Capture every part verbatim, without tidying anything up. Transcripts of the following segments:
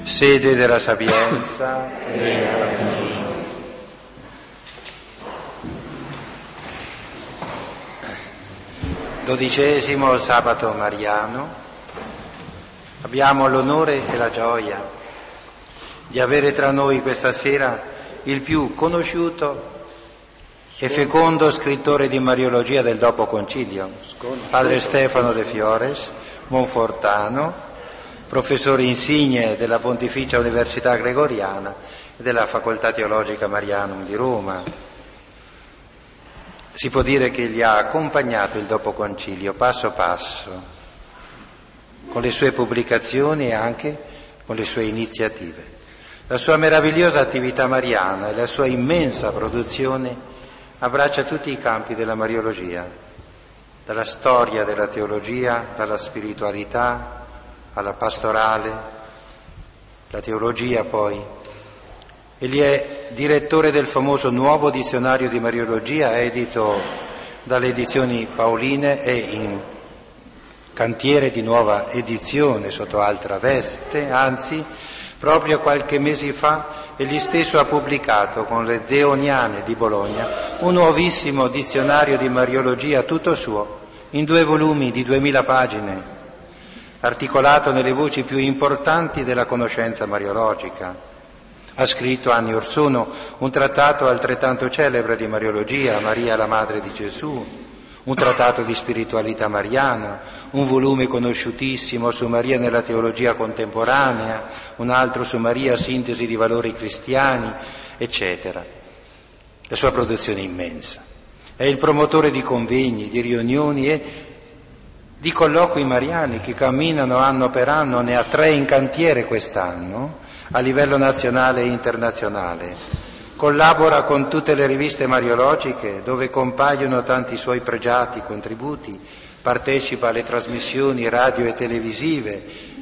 sede della sapienza e della Dodicesimo sabato mariano. Abbiamo l'onore e la gioia di avere tra noi questa sera il più conosciuto e fecondo scrittore di Mariologia del dopo concilio, padre Stefano De Fiores, monfortano, professore insigne della Pontificia Università Gregoriana e della Facoltà Teologica Marianum di Roma. Si può dire che gli ha accompagnato il dopo concilio passo passo, con le sue pubblicazioni e anche con le sue iniziative. La sua meravigliosa attività mariana e la sua immensa produzione abbraccia tutti i campi della Mariologia, dalla storia della teologia, dalla spiritualità alla pastorale, la teologia poi. Egli è direttore del famoso Nuovo Dizionario di Mariologia, edito dalle edizioni Paoline e in cantiere di nuova edizione sotto altra veste, anzi, proprio qualche mese fa egli stesso ha pubblicato con le Deoniane di Bologna un nuovissimo dizionario di Mariologia tutto suo, in due volumi di duemila pagine, articolato nelle voci più importanti della conoscenza mariologica. Ha scritto anni or sono un trattato altrettanto celebre di Mariologia, Maria la Madre di Gesù, un trattato di spiritualità mariana, un volume conosciutissimo su Maria nella teologia contemporanea, un altro su Maria, sintesi di valori cristiani, eccetera. La sua produzione è immensa. È il promotore di convegni, di riunioni e di colloqui mariani che camminano anno per anno, ne ha tre in cantiere quest'anno, a livello nazionale e internazionale. Collabora con tutte le riviste mariologiche dove compaiono tanti suoi pregiati contributi, partecipa alle trasmissioni radio e televisive.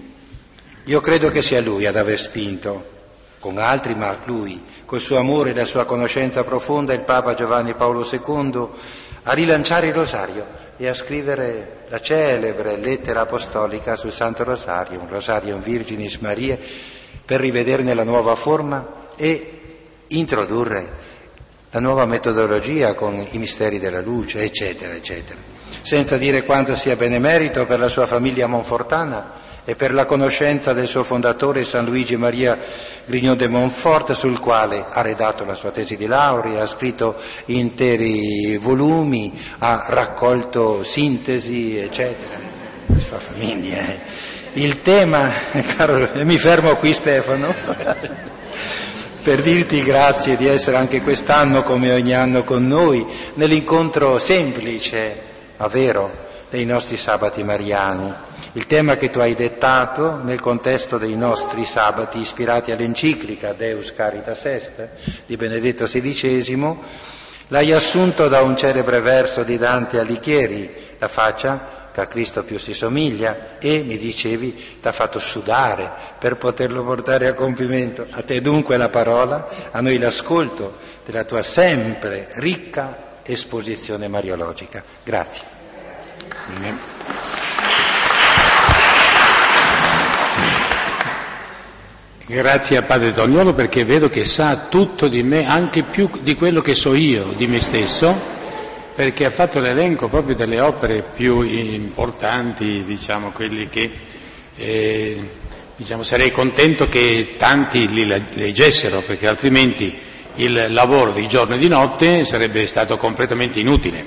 Io credo che sia lui ad aver spinto, con altri, ma lui, col suo amore e la sua conoscenza profonda, il Papa Giovanni Paolo secondo, a rilanciare il rosario e a scrivere la celebre lettera apostolica sul Santo Rosario, un Rosarium Virginis Mariae, per rivederne la nuova forma e introdurre la nuova metodologia con i misteri della luce, eccetera, eccetera. Senza dire quanto sia benemerito per la sua famiglia monfortana e per la conoscenza del suo fondatore San Luigi Maria Grignon de Montfort, sul quale ha redatto la sua tesi di laurea, ha scritto interi volumi, ha raccolto sintesi, eccetera. La sua famiglia, eh. Il tema, caro, mi fermo qui Stefano, per dirti grazie di essere anche quest'anno come ogni anno con noi, nell'incontro semplice, ma vero, dei nostri sabati mariani. Il tema che tu hai dettato nel contesto dei nostri sabati ispirati all'enciclica Deus Caritas Est di Benedetto sedicesimo, l'hai assunto da un celebre verso di Dante Alighieri, la faccia che a Cristo più si somiglia, e mi dicevi t'ha fatto sudare per poterlo portare a compimento. A te dunque la parola, a noi l'ascolto della tua sempre ricca esposizione mariologica. Grazie. Amen. Grazie a Padre Toniolo, perché vedo che sa tutto di me, anche più di quello che so io di me stesso, perché ha fatto l'elenco proprio delle opere più importanti, diciamo, quelli che eh, diciamo, sarei contento che tanti li leggessero, perché altrimenti il lavoro di giorno e di notte sarebbe stato completamente inutile.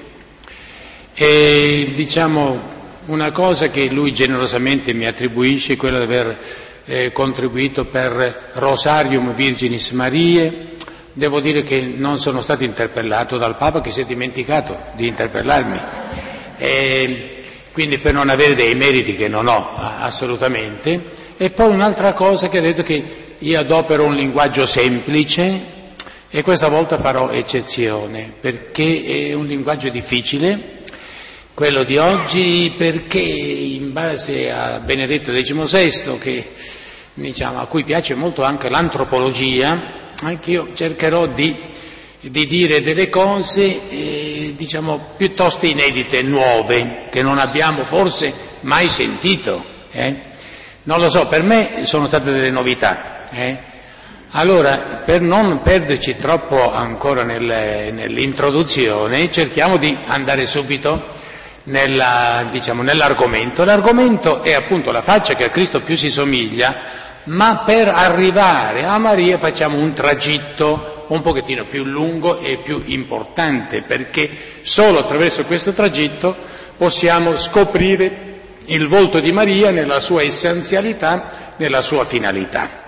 E diciamo una cosa che lui generosamente mi attribuisce è quella di aver eh, contribuito per Rosarium Virginis Mariae. Devo dire che non sono stato interpellato dal Papa, che si è dimenticato di interpellarmi, e quindi per non avere dei meriti che non ho assolutamente. E poi un'altra cosa che ha detto, che io adopero un linguaggio semplice e questa volta farò eccezione, perché è un linguaggio difficile quello di oggi, perché in base a Benedetto diciannovesimo, che diciamo, a cui piace molto anche l'antropologia, anch'io cercherò di, di dire delle cose eh, diciamo piuttosto inedite, nuove, che non abbiamo forse mai sentito, eh? Non lo so, per me sono state delle novità. Eh? Allora, per non perderci troppo ancora nel, nell'introduzione, cerchiamo di andare subito nella, diciamo, nell'argomento. L'argomento è appunto la faccia che a Cristo più si somiglia, ma per arrivare a Maria facciamo un tragitto un pochettino più lungo e più importante, perché solo attraverso questo tragitto possiamo scoprire il volto di Maria nella sua essenzialità, nella sua finalità.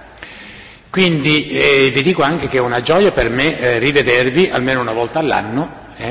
Quindi eh, vi dico anche che è una gioia per me eh, rivedervi almeno una volta all'anno eh,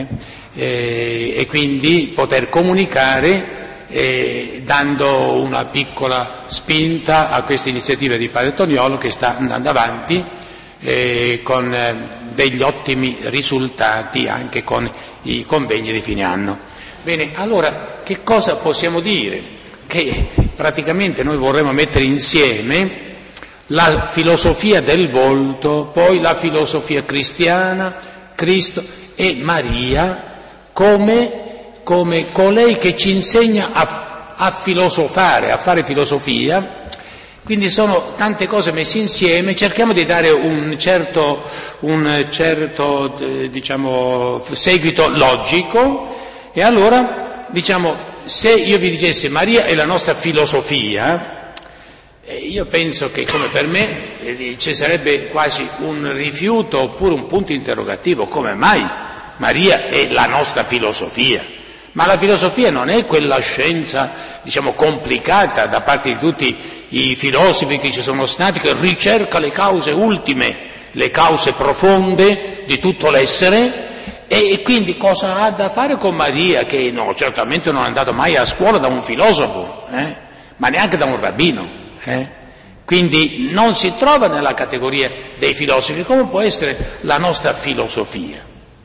eh, e quindi poter comunicare eh, dando una piccola spinta a questa iniziativa di Padre Toniolo che sta andando avanti eh, con eh, degli ottimi risultati anche con i convegni di fine anno. Bene, allora che cosa possiamo dire? Che praticamente noi vorremmo mettere insieme la filosofia del volto, poi la filosofia cristiana, Cristo e Maria come, come colei che ci insegna a, a filosofare, a fare filosofia. Quindi sono tante cose messe insieme, cerchiamo di dare un certo, un certo eh, diciamo, seguito logico e allora diciamo se io vi dicessi Maria è la nostra filosofia, eh, io penso che come per me eh, ci sarebbe quasi un rifiuto oppure un punto interrogativo, come mai Maria è la nostra filosofia? Ma la filosofia non è quella scienza, diciamo, complicata da parte di tutti i filosofi che ci sono stati, che ricerca le cause ultime, le cause profonde di tutto l'essere. E quindi cosa ha da fare con Maria, che no, certamente non è andato mai a scuola da un filosofo, eh? ma neanche da un rabbino, eh? quindi non si trova nella categoria dei filosofi. Come può essere la nostra filosofia?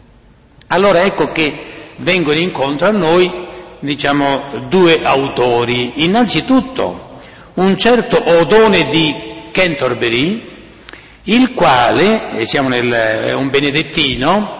Allora ecco che vengono incontro a noi, diciamo, due autori. Innanzitutto un certo Odone di Canterbury, il quale, eh, siamo nel, è un benedettino,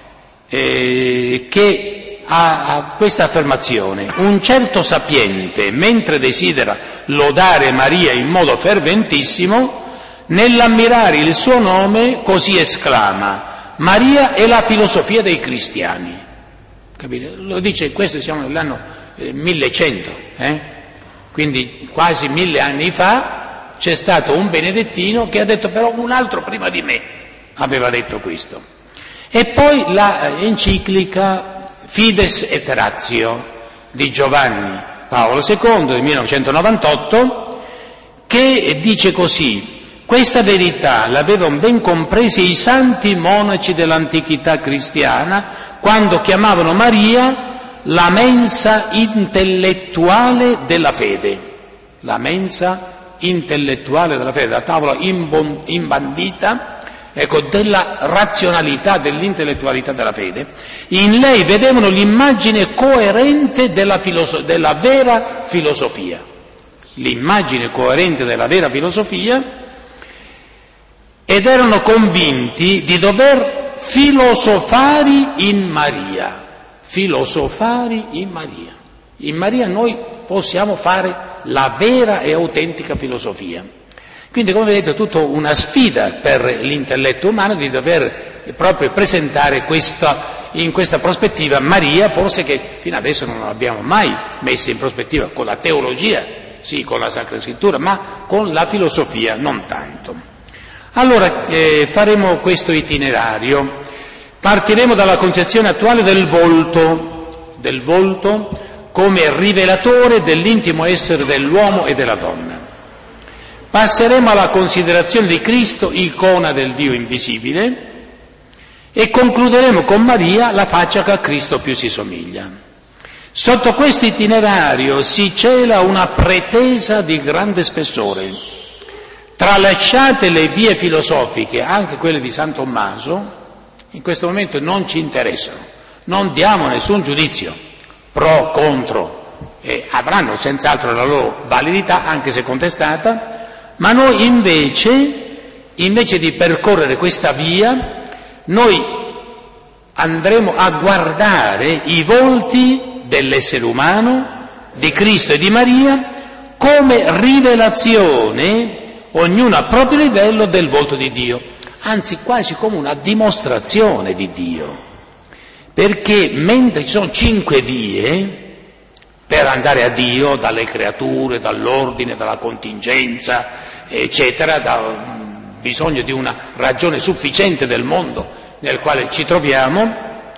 Eh, che ha, ha questa affermazione: un certo sapiente, mentre desidera lodare Maria in modo ferventissimo, nell'ammirare il suo nome così esclama: Maria è la filosofia dei cristiani. Capite? Lo dice, questo siamo nell'anno eh, millecento, eh? quindi quasi mille anni fa c'è stato un benedettino che ha detto però un altro prima di me aveva detto questo. E poi la enciclica Fides et Ratio di Giovanni Paolo secondo del millenovecentonovantotto, che dice così: questa verità l'avevano ben compresa i santi monaci dell'antichità cristiana quando chiamavano Maria la mensa intellettuale della fede, la mensa intellettuale della fede, la tavola imbandita, ecco, della razionalità, dell'intellettualità della fede. In lei vedevano l'immagine coerente della, filoso- della vera filosofia, l'immagine coerente della vera filosofia, ed erano convinti di dover filosofare in Maria, filosofare in Maria. In Maria noi possiamo fare la vera e autentica filosofia. Quindi, come vedete, è tutta una sfida per l'intelletto umano di dover proprio presentare questa, in questa prospettiva Maria, forse che fino adesso non l'abbiamo mai messa in prospettiva con la teologia, sì, con la Sacra Scrittura, ma con la filosofia non tanto. Allora eh, faremo questo itinerario. Partiremo dalla concezione attuale del volto, del volto come rivelatore dell'intimo essere dell'uomo e della donna. Passeremo alla considerazione di Cristo, icona del Dio invisibile, e concluderemo con Maria, la faccia che a Cristo più si somiglia. Sotto questo itinerario si cela una pretesa di grande spessore. Tralasciate le vie filosofiche, anche quelle di San Tommaso, in questo momento non ci interessano, non diamo nessun giudizio, pro, contro, e avranno senz'altro la loro validità, anche se contestata. Ma noi invece, invece di percorrere questa via, noi andremo a guardare i volti dell'essere umano, di Cristo e di Maria, come rivelazione, ognuno a proprio livello, del volto di Dio, anzi quasi come una dimostrazione di Dio, perché mentre ci sono cinque vie per andare a Dio, dalle creature, dall'ordine, dalla contingenza, eccetera, da bisogno di una ragione sufficiente del mondo nel quale ci troviamo,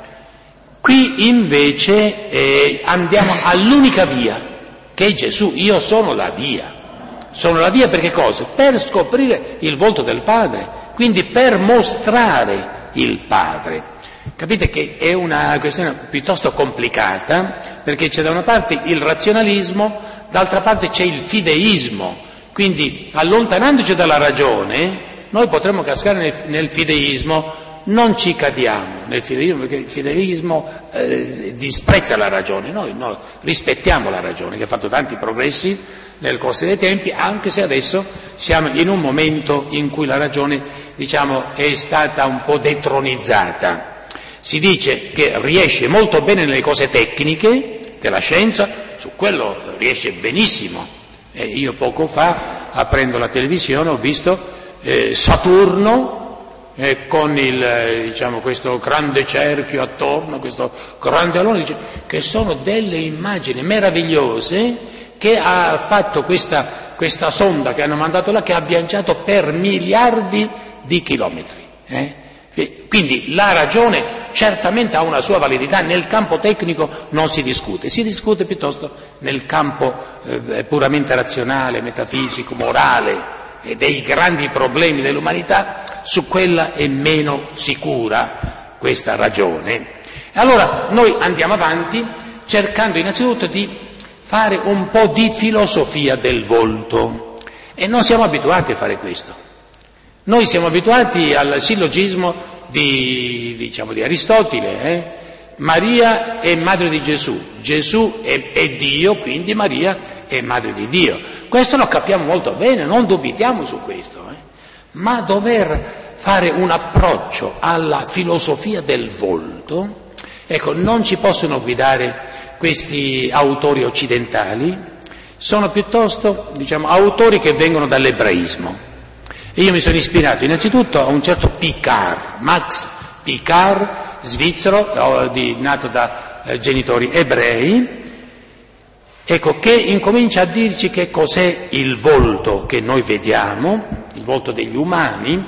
qui invece eh, andiamo all'unica via, che è Gesù. Io sono la via. Sono la via per che cosa? Per scoprire il volto del Padre, quindi per mostrare il Padre. Capite che è una questione piuttosto complicata, perché c'è da una parte il razionalismo, d'altra parte c'è il fideismo. Quindi, allontanandoci dalla ragione, noi potremmo cascare nel, nel fideismo. Non ci cadiamo nel fideismo, perché il fideismo eh, disprezza la ragione. Noi, noi rispettiamo la ragione, che ha fatto tanti progressi nel corso dei tempi, anche se adesso siamo in un momento in cui la ragione, diciamo, è stata un po' detronizzata. Si dice che riesce molto bene nelle cose tecniche della scienza, su quello riesce benissimo. E io poco fa, aprendo la televisione, ho visto eh, Saturno eh, con il, eh, diciamo, questo grande cerchio attorno, questo grande alone, dice, che sono delle immagini meravigliose che ha fatto questa, questa sonda che hanno mandato là, che ha viaggiato per miliardi di chilometri. Eh? Quindi la ragione certamente ha una sua validità, nel campo tecnico non si discute, si discute piuttosto nel campo eh, puramente razionale, metafisico, morale e dei grandi problemi dell'umanità. Su quella è meno sicura questa ragione. Allora noi andiamo avanti cercando innanzitutto di fare un po' di filosofia del volto, e non siamo abituati a fare questo. Noi siamo abituati al sillogismo di, diciamo, di Aristotele, eh? Maria è madre di Gesù, Gesù è, è Dio, quindi Maria è madre di Dio. Questo lo capiamo molto bene, non dubitiamo su questo, eh? Ma dover fare un approccio alla filosofia del volto, ecco, non ci possono guidare questi autori occidentali, sono piuttosto, diciamo, autori che vengono dall'ebraismo. E io mi sono ispirato innanzitutto a un certo Picard, Max Picard, svizzero, di, nato da eh, genitori ebrei, ecco, che incomincia a dirci che cos'è il volto che noi vediamo, il volto degli umani,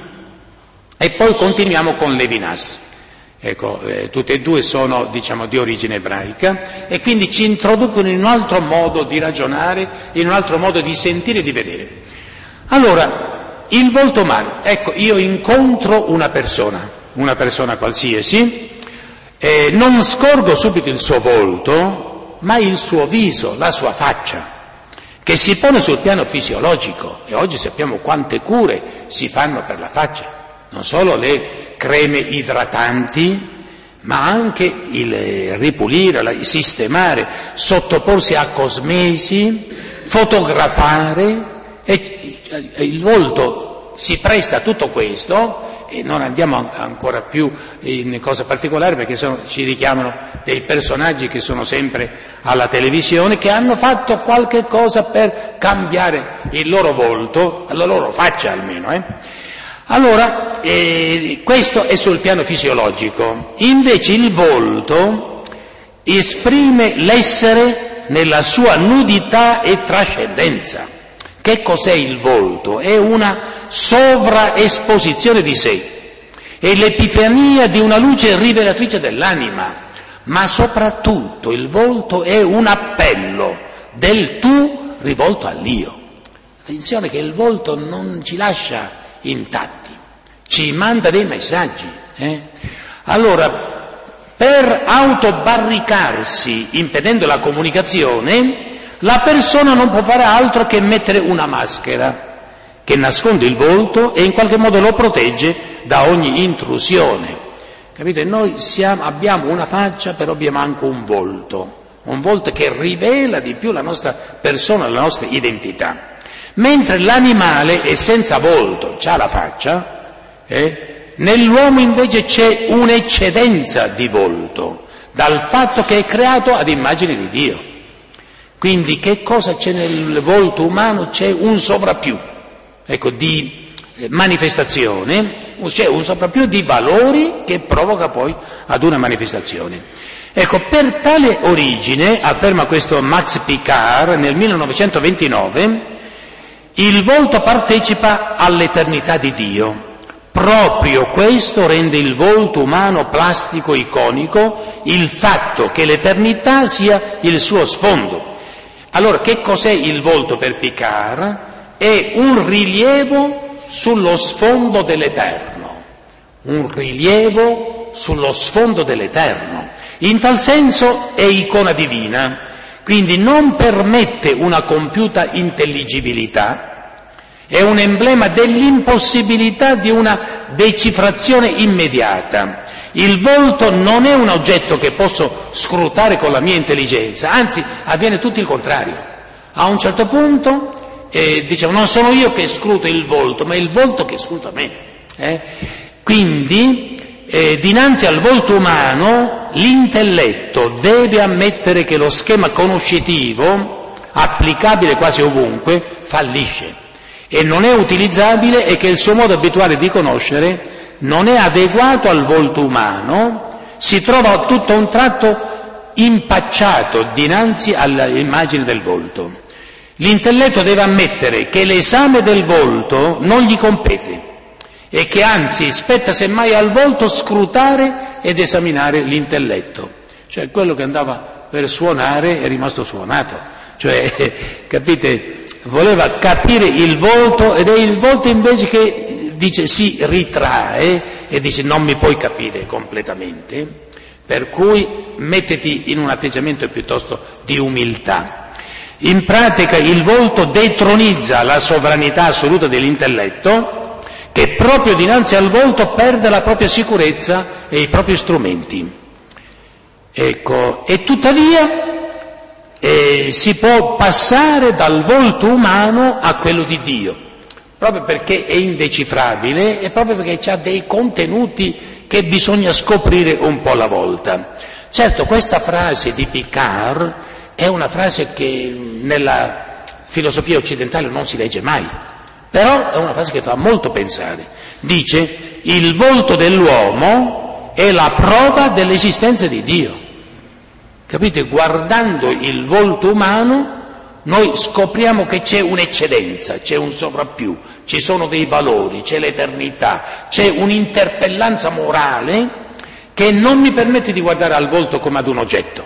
e poi continuiamo con Levinas. Ecco, eh, tutte e due sono, diciamo, di origine ebraica, e quindi ci introducono in un altro modo di ragionare, in un altro modo di sentire e di vedere. Allora, il volto umano, ecco, io incontro una persona, una persona qualsiasi, eh, non scorgo subito il suo volto, ma il suo viso, la sua faccia, che si pone sul piano fisiologico, e oggi sappiamo quante cure si fanno per la faccia, non solo le creme idratanti, ma anche il ripulire, il sistemare, sottoporsi a cosmesi, fotografare. E il volto si presta a tutto questo, e non andiamo ancora più in cose particolari, perché sono, ci richiamano dei personaggi che sono sempre alla televisione, che hanno fatto qualche cosa per cambiare il loro volto, la loro faccia almeno. Eh? Allora, eh, questo è sul piano fisiologico. Invece il volto esprime l'essere nella sua nudità e trascendenza. Che cos'è il volto? È una sovraesposizione di sé, è l'epifania di una luce rivelatrice dell'anima, ma soprattutto il volto è un appello del tu rivolto all'io. Attenzione che il volto non ci lascia intatti, ci manda dei messaggi. Eh? Allora, per autobarricarsi impedendo la comunicazione, la persona non può fare altro che mettere una maschera che nasconde il volto e in qualche modo lo protegge da ogni intrusione. Capite? Noi siamo, abbiamo una faccia, però abbiamo anche un volto, un volto che rivela di più la nostra persona, la nostra identità. Mentre l'animale è senza volto, c'ha la faccia, eh? Nell'uomo invece c'è un'eccedenza di volto, dal fatto che è creato ad immagine di Dio. Quindi che cosa c'è nel volto umano? C'è un sovrappiù, ecco, di manifestazione, c'è un sovrappiù di valori che provoca poi ad una manifestazione. Ecco, per tale origine, afferma questo Max Picard nel millenovecentoventinove, il volto partecipa all'eternità di Dio. Proprio questo rende il volto umano plastico, iconico, il fatto che l'eternità sia il suo sfondo. Allora, che cos'è il volto per Picard? È un rilievo sullo sfondo dell'eterno, un rilievo sullo sfondo dell'eterno. In tal senso è icona divina, quindi non permette una compiuta intelligibilità, è un emblema dell'impossibilità di una decifrazione immediata. Il volto non è un oggetto che posso scrutare con la mia intelligenza, anzi avviene tutto il contrario. A un certo punto, eh, diciamo, non sono io che scruto il volto, ma è il volto che scruta me. Eh? Quindi, eh, dinanzi al volto umano, l'intelletto deve ammettere che lo schema conoscitivo, applicabile quasi ovunque, fallisce e non è utilizzabile e che il suo modo abituale di conoscere non è adeguato al volto umano, si trova tutto a un tratto impacciato dinanzi all'immagine del volto. L'intelletto deve ammettere che l'esame del volto non gli compete e che anzi spetta semmai al volto scrutare ed esaminare l'intelletto. Cioè quello che andava per suonare è rimasto suonato, cioè capite, voleva capire il volto ed è il volto invece che dice si ritrae e dice non mi puoi capire completamente, per cui mettiti in un atteggiamento piuttosto di umiltà. In pratica il volto detronizza la sovranità assoluta dell'intelletto, che proprio dinanzi al volto perde la propria sicurezza e i propri strumenti. Ecco, e tuttavia eh, si può passare dal volto umano a quello di Dio, proprio perché è indecifrabile e proprio perché ha dei contenuti che bisogna scoprire un po' alla volta. Certo, questa frase di Picard è una frase che nella filosofia occidentale non si legge mai, però è una frase che fa molto pensare. Dice: il volto dell'uomo è la prova dell'esistenza di Dio. Capite? Guardando il volto umano noi scopriamo che c'è un'eccedenza, c'è un sovrappiù, ci sono dei valori, c'è l'eternità, c'è un'interpellanza morale che non mi permette di guardare al volto come ad un oggetto,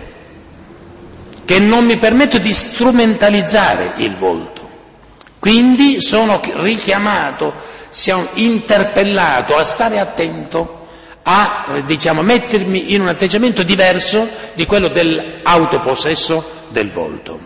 che non mi permette di strumentalizzare il volto. Quindi sono richiamato, sono interpellato a stare attento, a diciamo mettermi in un atteggiamento diverso di quello dell'autopossesso del volto.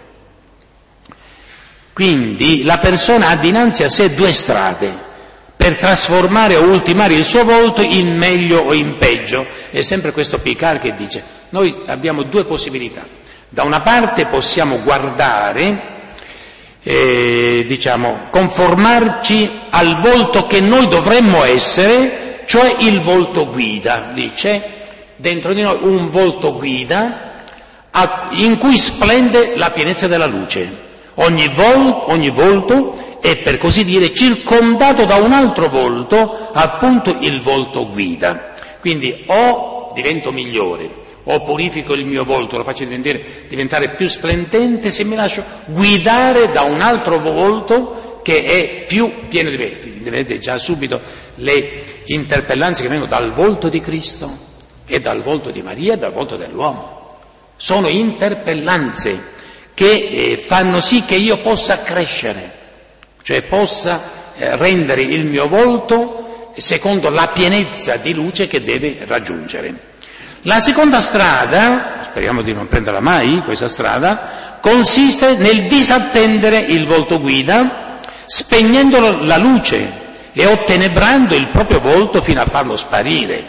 Quindi la persona ha dinanzi a sé due strade per trasformare o ultimare il suo volto in meglio o in peggio. È sempre questo Picard che dice: noi abbiamo due possibilità. Da una parte possiamo guardare, eh, diciamo, conformarci al volto che noi dovremmo essere, cioè il volto guida. Dice, dentro di noi un volto guida in cui splende la pienezza della luce. Ogni, vol, ogni volto è, per così dire, circondato da un altro volto, appunto il volto guida. Quindi o divento migliore, o purifico il mio volto, lo faccio diventare, diventare più splendente se mi lascio guidare da un altro volto che è più pieno di me. Vedete già subito le interpellanze che vengono dal volto di Cristo e dal volto di Maria e dal volto dell'uomo. Sono interpellanze che eh, fanno sì che io possa crescere, cioè possa eh, rendere il mio volto secondo la pienezza di luce che deve raggiungere. La seconda strada, speriamo di non prenderla mai questa strada, consiste nel disattendere il volto guida, spegnendo la luce e ottenebrando il proprio volto fino a farlo sparire.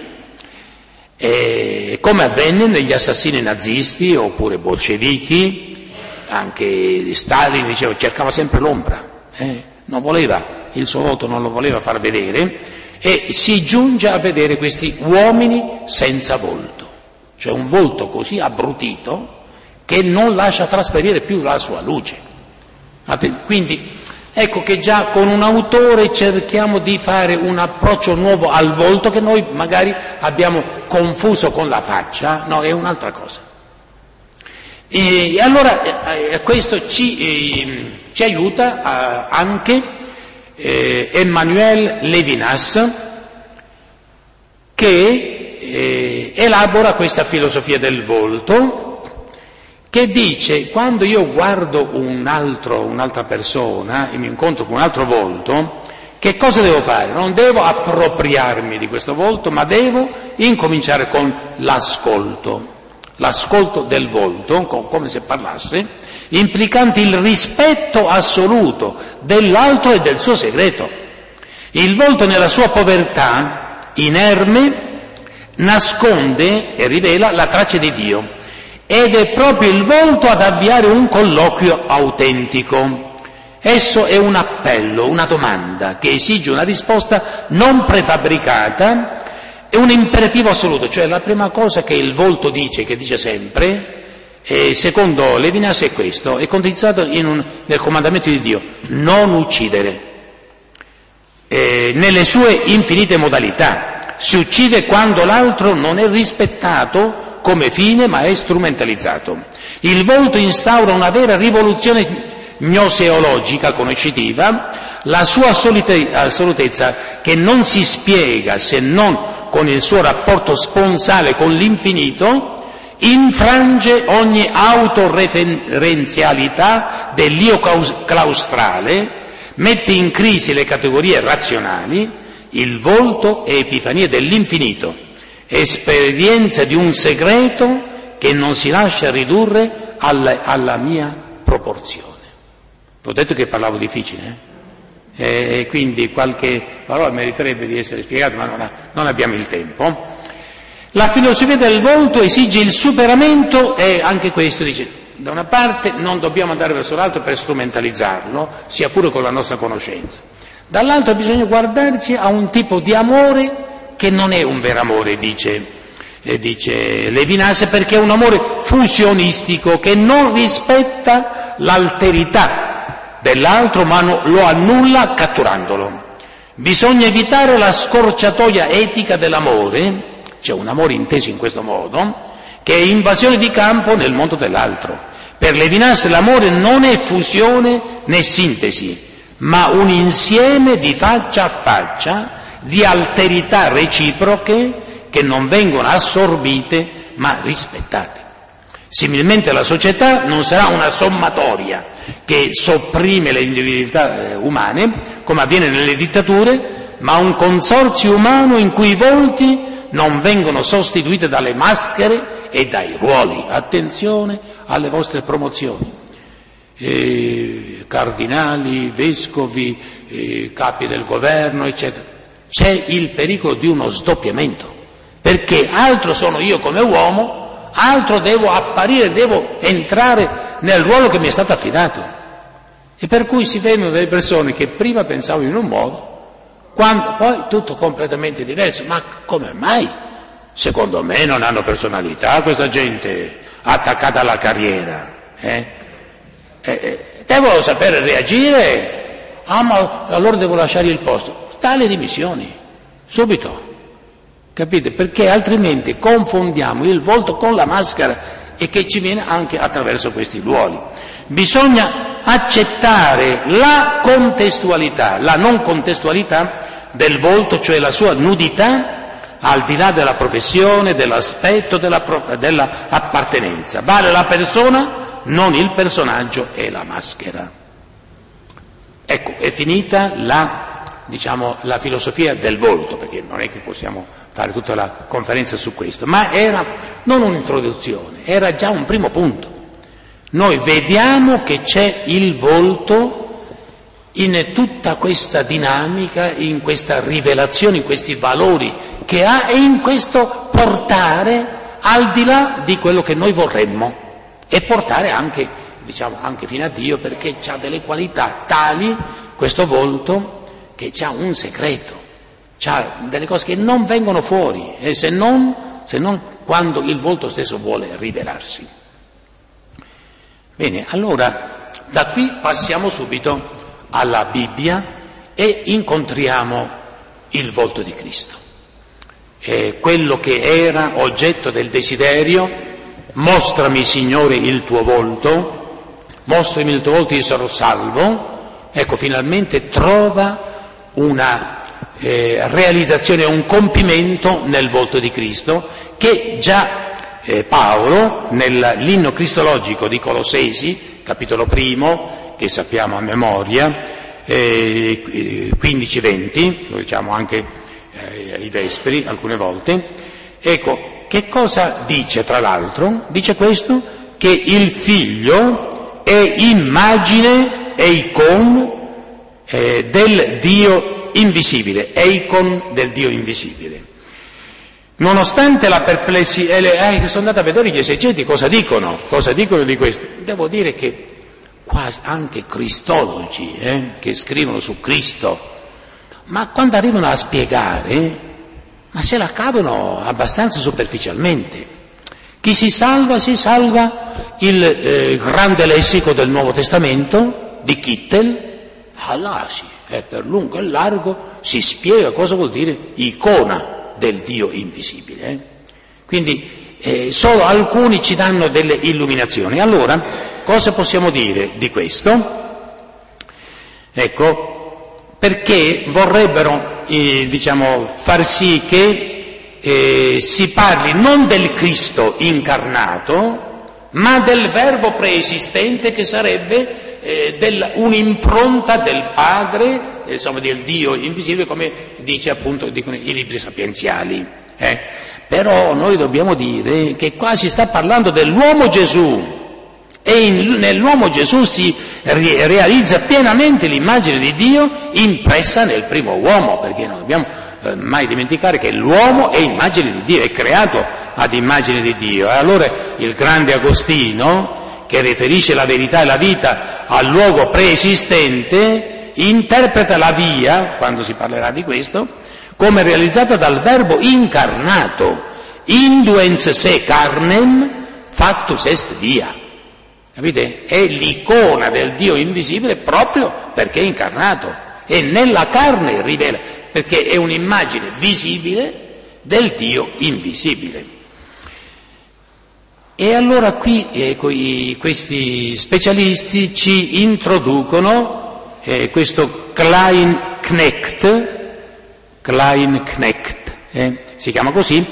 E come avvenne negli assassini nazisti oppure bolscevichi, anche Stalin diceva, cercava sempre l'ombra, eh? non voleva, il suo volto non lo voleva far vedere, e si giunge a vedere questi uomini senza volto, cioè un volto così abbrutito che non lascia trasparire più la sua luce. Quindi ecco che già con un autore cerchiamo di fare un approccio nuovo al volto che noi magari abbiamo confuso con la faccia, no, è un'altra cosa. E allora eh, questo ci, eh, ci aiuta eh, anche eh, Emmanuel Levinas, che eh, elabora questa filosofia del volto, che dice: quando io guardo un altro, un'altra persona e mi incontro con un altro volto, che cosa devo fare? Non devo appropriarmi di questo volto, ma devo incominciare con l'ascolto, l'ascolto del volto, come se parlasse, implicante il rispetto assoluto dell'altro e del suo segreto. Il volto nella sua povertà, inerme, nasconde e rivela la traccia di Dio. Ed è proprio il volto ad avviare un colloquio autentico. Esso è un appello, una domanda che esige una risposta non prefabbricata, è un imperativo assoluto, cioè la prima cosa che il volto dice, che dice sempre, e secondo Levinas è questo, è condensato in un, nel comandamento di Dio: non uccidere. E nelle sue infinite modalità si uccide quando l'altro non è rispettato come fine, ma è strumentalizzato. Il volto instaura una vera rivoluzione gnoseologica, conoscitiva, la sua assolutezza, che non si spiega se non con il suo rapporto sponsale con l'infinito, infrange ogni autoreferenzialità dell'io claustrale, mette in crisi le categorie razionali. Il volto è epifania dell'infinito, esperienza di un segreto che non si lascia ridurre alla, alla mia proporzione. Ho detto che parlavo difficile, eh? E quindi qualche parola meriterebbe di essere spiegata, ma non, ha, non abbiamo il tempo. La filosofia del volto esige il superamento, e anche questo dice: da una parte non dobbiamo andare verso l'altro per strumentalizzarlo, sia pure con la nostra conoscenza, dall'altro bisogna guardarci a un tipo di amore che non è un vero amore, dice, eh, dice Levinas, perché è un amore fusionistico che non rispetta l'alterità dell'altro, ma no, lo annulla catturandolo. Bisogna evitare la scorciatoia etica dell'amore, cioè un amore inteso in questo modo, che è invasione di campo nel mondo dell'altro. Per Levinas l'amore non è fusione né sintesi, ma un insieme di faccia a faccia, di alterità reciproche che non vengono assorbite ma rispettate. Similmente la società non sarà una sommatoria che sopprime le individualità umane, come avviene nelle dittature, ma un consorzio umano in cui i volti non vengono sostituiti dalle maschere e dai ruoli. Attenzione alle vostre promozioni. Eh, cardinali, vescovi, eh, capi del governo, eccetera. C'è il pericolo di uno sdoppiamento, perché altro sono io come uomo, altro devo apparire, devo entrare nel ruolo che mi è stato affidato. E per cui si vedono delle persone che prima pensavano in un modo, quando poi tutto completamente diverso. Ma come mai? Secondo me non hanno personalità questa gente attaccata alla carriera. Eh? Eh, devono sapere reagire. Ah, ma allora devo lasciare il posto. Tale dimissioni, subito, capite? Perché altrimenti confondiamo il volto con la maschera, e che ci viene anche attraverso questi ruoli. Bisogna accettare la contestualità, la non contestualità del volto, cioè la sua nudità, al di là della professione, dell'aspetto, della, della appartenenza. Vale la persona, non il personaggio e la maschera. Ecco, è finita la diciamo la filosofia del volto, perché non è che possiamo fare tutta la conferenza su questo, ma era non un'introduzione, era già un primo punto. Noi vediamo che c'è il volto in tutta questa dinamica, in questa rivelazione, in questi valori che ha, e in questo portare al di là di quello che noi vorremmo, e portare anche, diciamo, anche fino a Dio, perché ha delle qualità tali, questo volto, che c'ha un segreto, c'ha delle cose che non vengono fuori, e se non, se non quando il volto stesso vuole rivelarsi. Bene, allora da qui passiamo subito alla Bibbia e incontriamo il volto di Cristo. È quello che era oggetto del desiderio: mostrami, Signore, il tuo volto, mostrami il tuo volto e io sarò salvo. Ecco, finalmente trova una eh, realizzazione, un compimento nel volto di Cristo, che già eh, Paolo nell'inno cristologico di Colossesi, capitolo primo, che sappiamo a memoria, eh, quindici venti, lo diciamo anche eh, ai Vespri alcune volte. Ecco, che cosa dice tra l'altro? Dice questo, che il Figlio è immagine, eikon, eh, del Dio invisibile, eikon del Dio invisibile. Nonostante la perplessità, eh, sono andato a vedere gli esegeti cosa dicono, cosa dicono di questo. Devo dire che quasi anche cristologi eh, che scrivono su Cristo, ma quando arrivano a spiegare, ma se la cavano abbastanza superficialmente. Chi si salva, si salva il eh, grande lessico del Nuovo Testamento di Kittel, Allah sì, è per lungo e largo, si spiega cosa vuol dire icona del Dio invisibile. Eh? Quindi eh, solo alcuni ci danno delle illuminazioni. Allora, cosa possiamo dire di questo? Ecco, perché vorrebbero, eh, diciamo, far sì che eh, si parli non del Cristo incarnato, ma del Verbo preesistente, che sarebbe eh, del, un'impronta del Padre, eh, insomma del Dio invisibile, come dice appunto dicono i libri sapienziali. Eh. Però noi dobbiamo dire che qua si sta parlando dell'uomo Gesù, e in, nell'uomo Gesù si ri, realizza pienamente l'immagine di Dio impressa nel primo uomo, perché non dobbiamo eh, mai dimenticare che l'uomo è immagine di Dio, è creato ad immagine di Dio. E allora il grande Agostino, che riferisce la verità e la vita al luogo preesistente, interpreta la via, quando si parlerà di questo, come realizzata dal Verbo incarnato, induens se carnem factus est via. Capite? È l'icona del Dio invisibile proprio perché è incarnato, e nella carne rivela, perché è un'immagine visibile del Dio invisibile. E allora qui eh, questi specialisti ci introducono eh, questo Kleinknecht, Kleinknecht, eh, si chiama così,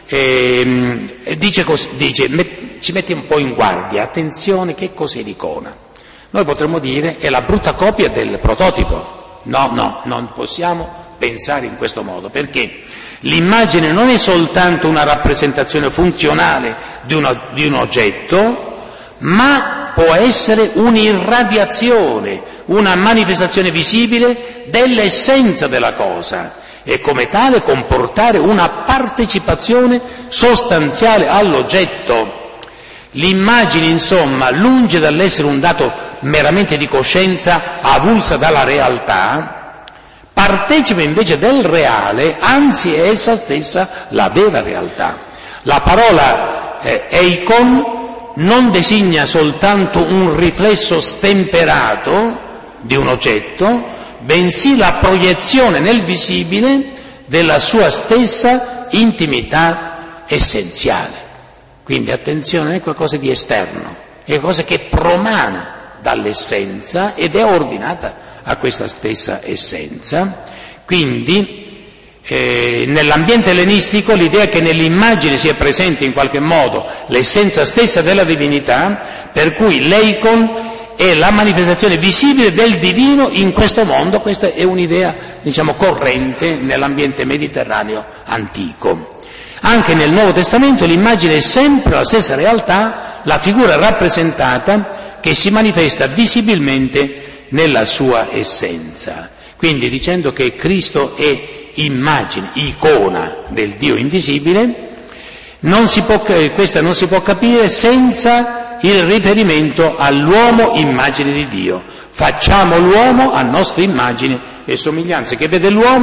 eh, dice, così, dice met, ci mette un po' in guardia, attenzione, che cos'è l'icona? Noi potremmo dire è la brutta copia del prototipo. No, no, non possiamo pensare in questo modo, perché l'immagine non è soltanto una rappresentazione funzionale di, uno, di un oggetto, ma può essere un'irradiazione, una manifestazione visibile dell'essenza della cosa, e come tale comportare una partecipazione sostanziale all'oggetto. L'immagine, insomma, lunge dall'essere un dato meramente di coscienza avulsa dalla realtà, partecipa invece del reale, anzi è essa stessa la vera realtà. La parola eh, eikon non designa soltanto un riflesso stemperato di un oggetto, bensì la proiezione nel visibile della sua stessa intimità essenziale. Quindi attenzione, non è qualcosa di esterno, è qualcosa che promana dall'essenza ed è ordinata a questa stessa essenza. Quindi eh, nell'ambiente ellenistico l'idea che nell'immagine sia presente in qualche modo l'essenza stessa della divinità, per cui l'eikon è la manifestazione visibile del divino in questo mondo. Questa è un'idea, diciamo, corrente nell'ambiente mediterraneo antico. Anche nel Nuovo Testamento l'immagine è sempre la stessa realtà, la figura rappresentata che si manifesta visibilmente nella sua essenza. Quindi, dicendo che Cristo è immagine, icona del Dio invisibile, non si può, questa non si può capire senza il riferimento all'uomo immagine di Dio. Facciamo l'uomo a nostra immagine e somiglianza, che vede l'uomo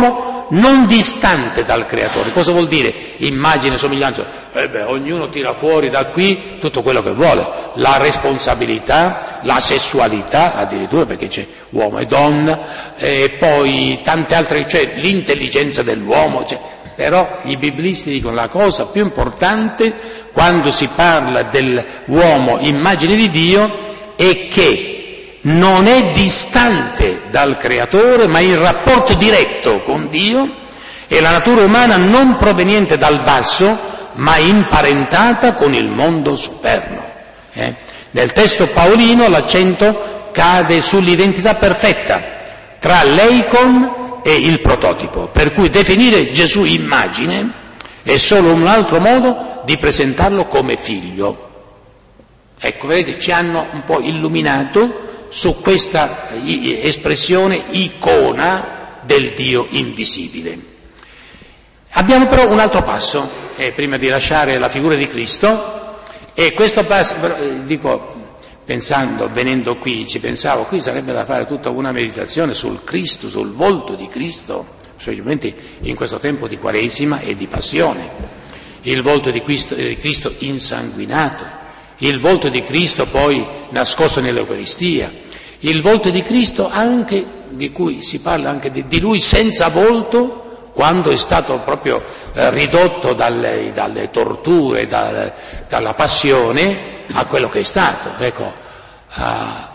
non distante dal creatore. Cosa vuol dire immagine e somiglianza? Eh beh, ognuno tira fuori da qui tutto quello che vuole, la responsabilità, la sessualità, addirittura perché c'è uomo e donna, e poi tante altre, cioè l'intelligenza dell'uomo, cioè, però i biblisti dicono la cosa più importante quando si parla dell'uomo immagine di Dio è che non è distante dal creatore, ma in rapporto diretto con Dio, e la natura umana non proveniente dal basso, ma imparentata con il mondo superno. Eh? Nel testo paolino l'accento cade sull'identità perfetta tra l'eikon e il prototipo, per cui definire Gesù immagine è solo un altro modo di presentarlo come figlio. Ecco, vedete, ci hanno un po' illuminato su questa espressione icona del Dio invisibile. Abbiamo però un altro passo, eh, prima di lasciare la figura di Cristo, e questo passo, eh, dico, pensando, venendo qui, ci pensavo, qui sarebbe da fare tutta una meditazione sul Cristo, sul volto di Cristo, specialmente in questo tempo di Quaresima e di Passione, il volto di Cristo, eh, Cristo insanguinato, il volto di Cristo poi nascosto nell'Eucaristia, il volto di Cristo anche, di cui si parla anche di, di Lui senza volto, quando è stato proprio eh, ridotto dalle, dalle torture, da, dalla passione, a quello che è stato, ecco, a,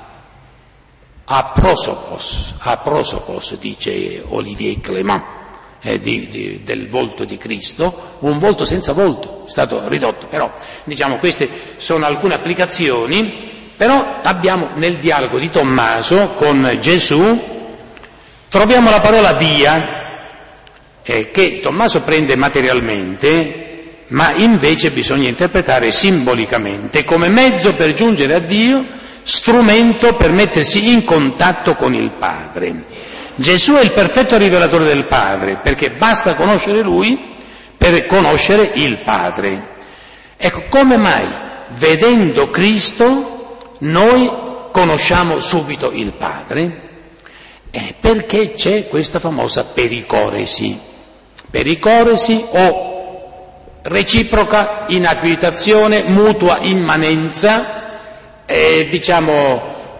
a prosopos, a prosopos, dice Olivier Clément, Eh, di, di, del volto di Cristo, un volto senza volto, è stato ridotto, però diciamo queste sono alcune applicazioni, però abbiamo nel dialogo di Tommaso con Gesù, troviamo la parola via, eh, che Tommaso prende materialmente, ma invece bisogna interpretare simbolicamente, come mezzo per giungere a Dio, strumento per mettersi in contatto con il Padre. Gesù è il perfetto rivelatore del Padre, perché basta conoscere Lui per conoscere il Padre. Ecco, come mai, vedendo Cristo, noi conosciamo subito il Padre? Eh, perché c'è questa famosa pericoresi. Pericoresi o reciproca inabilitazione, mutua immanenza, eh, diciamo,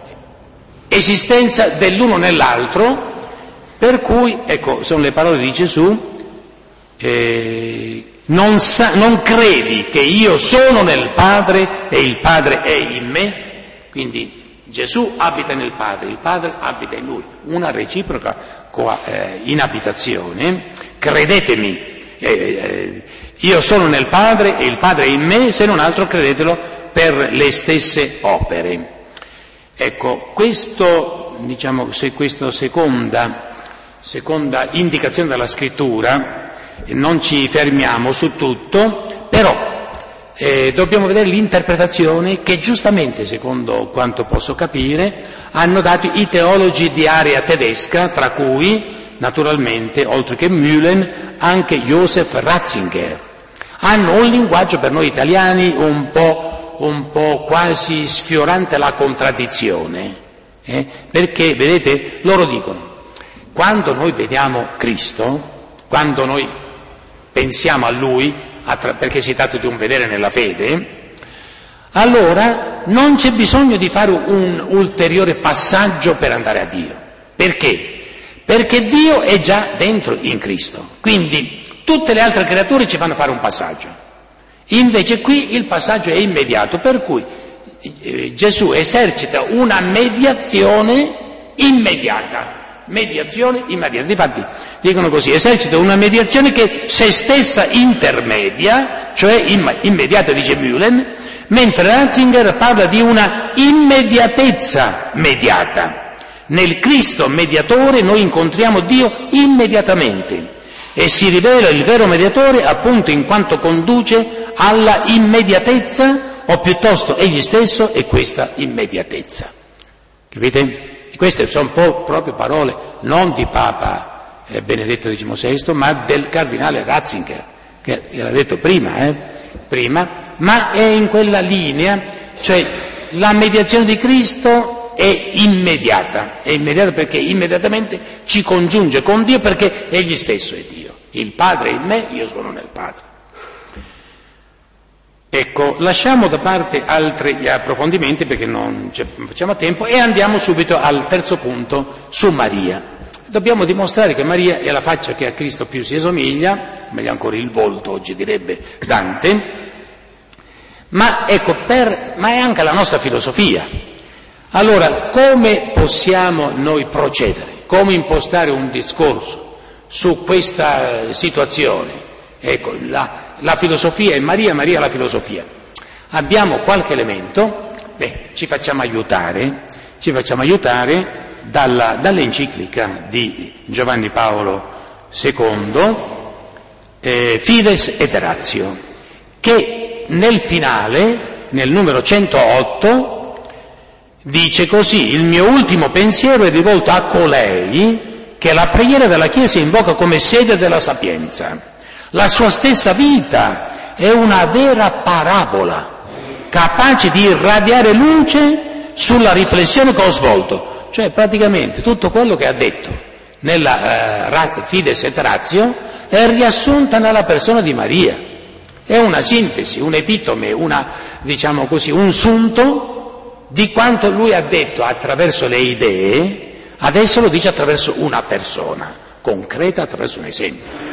esistenza dell'uno nell'altro. Per cui, ecco, sono le parole di Gesù, eh, non, sa, non credi che io sono nel Padre e il Padre è in me? Quindi Gesù abita nel Padre, il Padre abita in Lui, una reciproca coa, eh, inabitazione. Credetemi, eh, eh, io sono nel Padre e il Padre è in me, se non altro credetelo per le stesse opere. Ecco, questo, diciamo, se questa seconda Seconda indicazione della Scrittura, non ci fermiamo su tutto, però eh, dobbiamo vedere l'interpretazione che giustamente, secondo quanto posso capire, hanno dato i teologi di area tedesca, tra cui naturalmente, oltre che Mühlen, anche Joseph Ratzinger. Hanno un linguaggio per noi italiani un po', un po' quasi sfiorante la contraddizione, eh? Perché, vedete, loro dicono, quando noi vediamo Cristo, quando noi pensiamo a Lui, perché si tratta di un vedere nella fede, allora non c'è bisogno di fare un ulteriore passaggio per andare a Dio. Perché? Perché Dio è già dentro in Cristo, quindi tutte le altre creature ci fanno fare un passaggio. Invece qui il passaggio è immediato, per cui Gesù esercita una mediazione immediata. Mediazione immediata, difatti dicono così, esercita una mediazione che se stessa intermedia, cioè imm- immediata, dice Mühlen, mentre Ratzinger parla di una immediatezza mediata. Nel Cristo mediatore noi incontriamo Dio immediatamente e si rivela il vero mediatore appunto in quanto conduce alla immediatezza, o piuttosto egli stesso è questa immediatezà. Capite? Queste sono un po' proprio parole non di Papa eh, Benedetto diciannovesimo, ma del cardinale Ratzinger, che l'ha detto prima, eh, prima, ma è in quella linea, cioè la mediazione di Cristo è immediata, è immediata perché immediatamente ci congiunge con Dio, perché Egli stesso è Dio. Il Padre è in me, io sono nel Padre. Ecco, lasciamo da parte altri approfondimenti perché non facciamo a tempo e andiamo subito al terzo punto, su Maria. Dobbiamo dimostrare che Maria è la faccia che a Cristo più si somiglia, meglio ancora il volto, oggi direbbe Dante, ma ecco, per, ma è anche la nostra filosofia. Allora, come possiamo noi procedere? Come impostare un discorso su questa situazione? Ecco, la, la filosofia è Maria, Maria è la filosofia. Abbiamo qualche elemento, beh, ci facciamo aiutare, ci facciamo aiutare dalla, dall'enciclica di Giovanni Paolo secondo, eh, Fides et Ratio, che nel finale, nel numero centootto, dice così: il mio ultimo pensiero è rivolto a colei che la preghiera della Chiesa invoca come sede della sapienza. La sua stessa vita è una vera parabola, capace di irradiare luce sulla riflessione che ho svolto. Cioè praticamente tutto quello che ha detto nella uh, Fides et Ratio è riassunta nella persona di Maria. È una sintesi, un epitome, una, diciamo così, un sunto di quanto lui ha detto attraverso le idee, adesso lo dice attraverso una persona concreta, attraverso un esempio.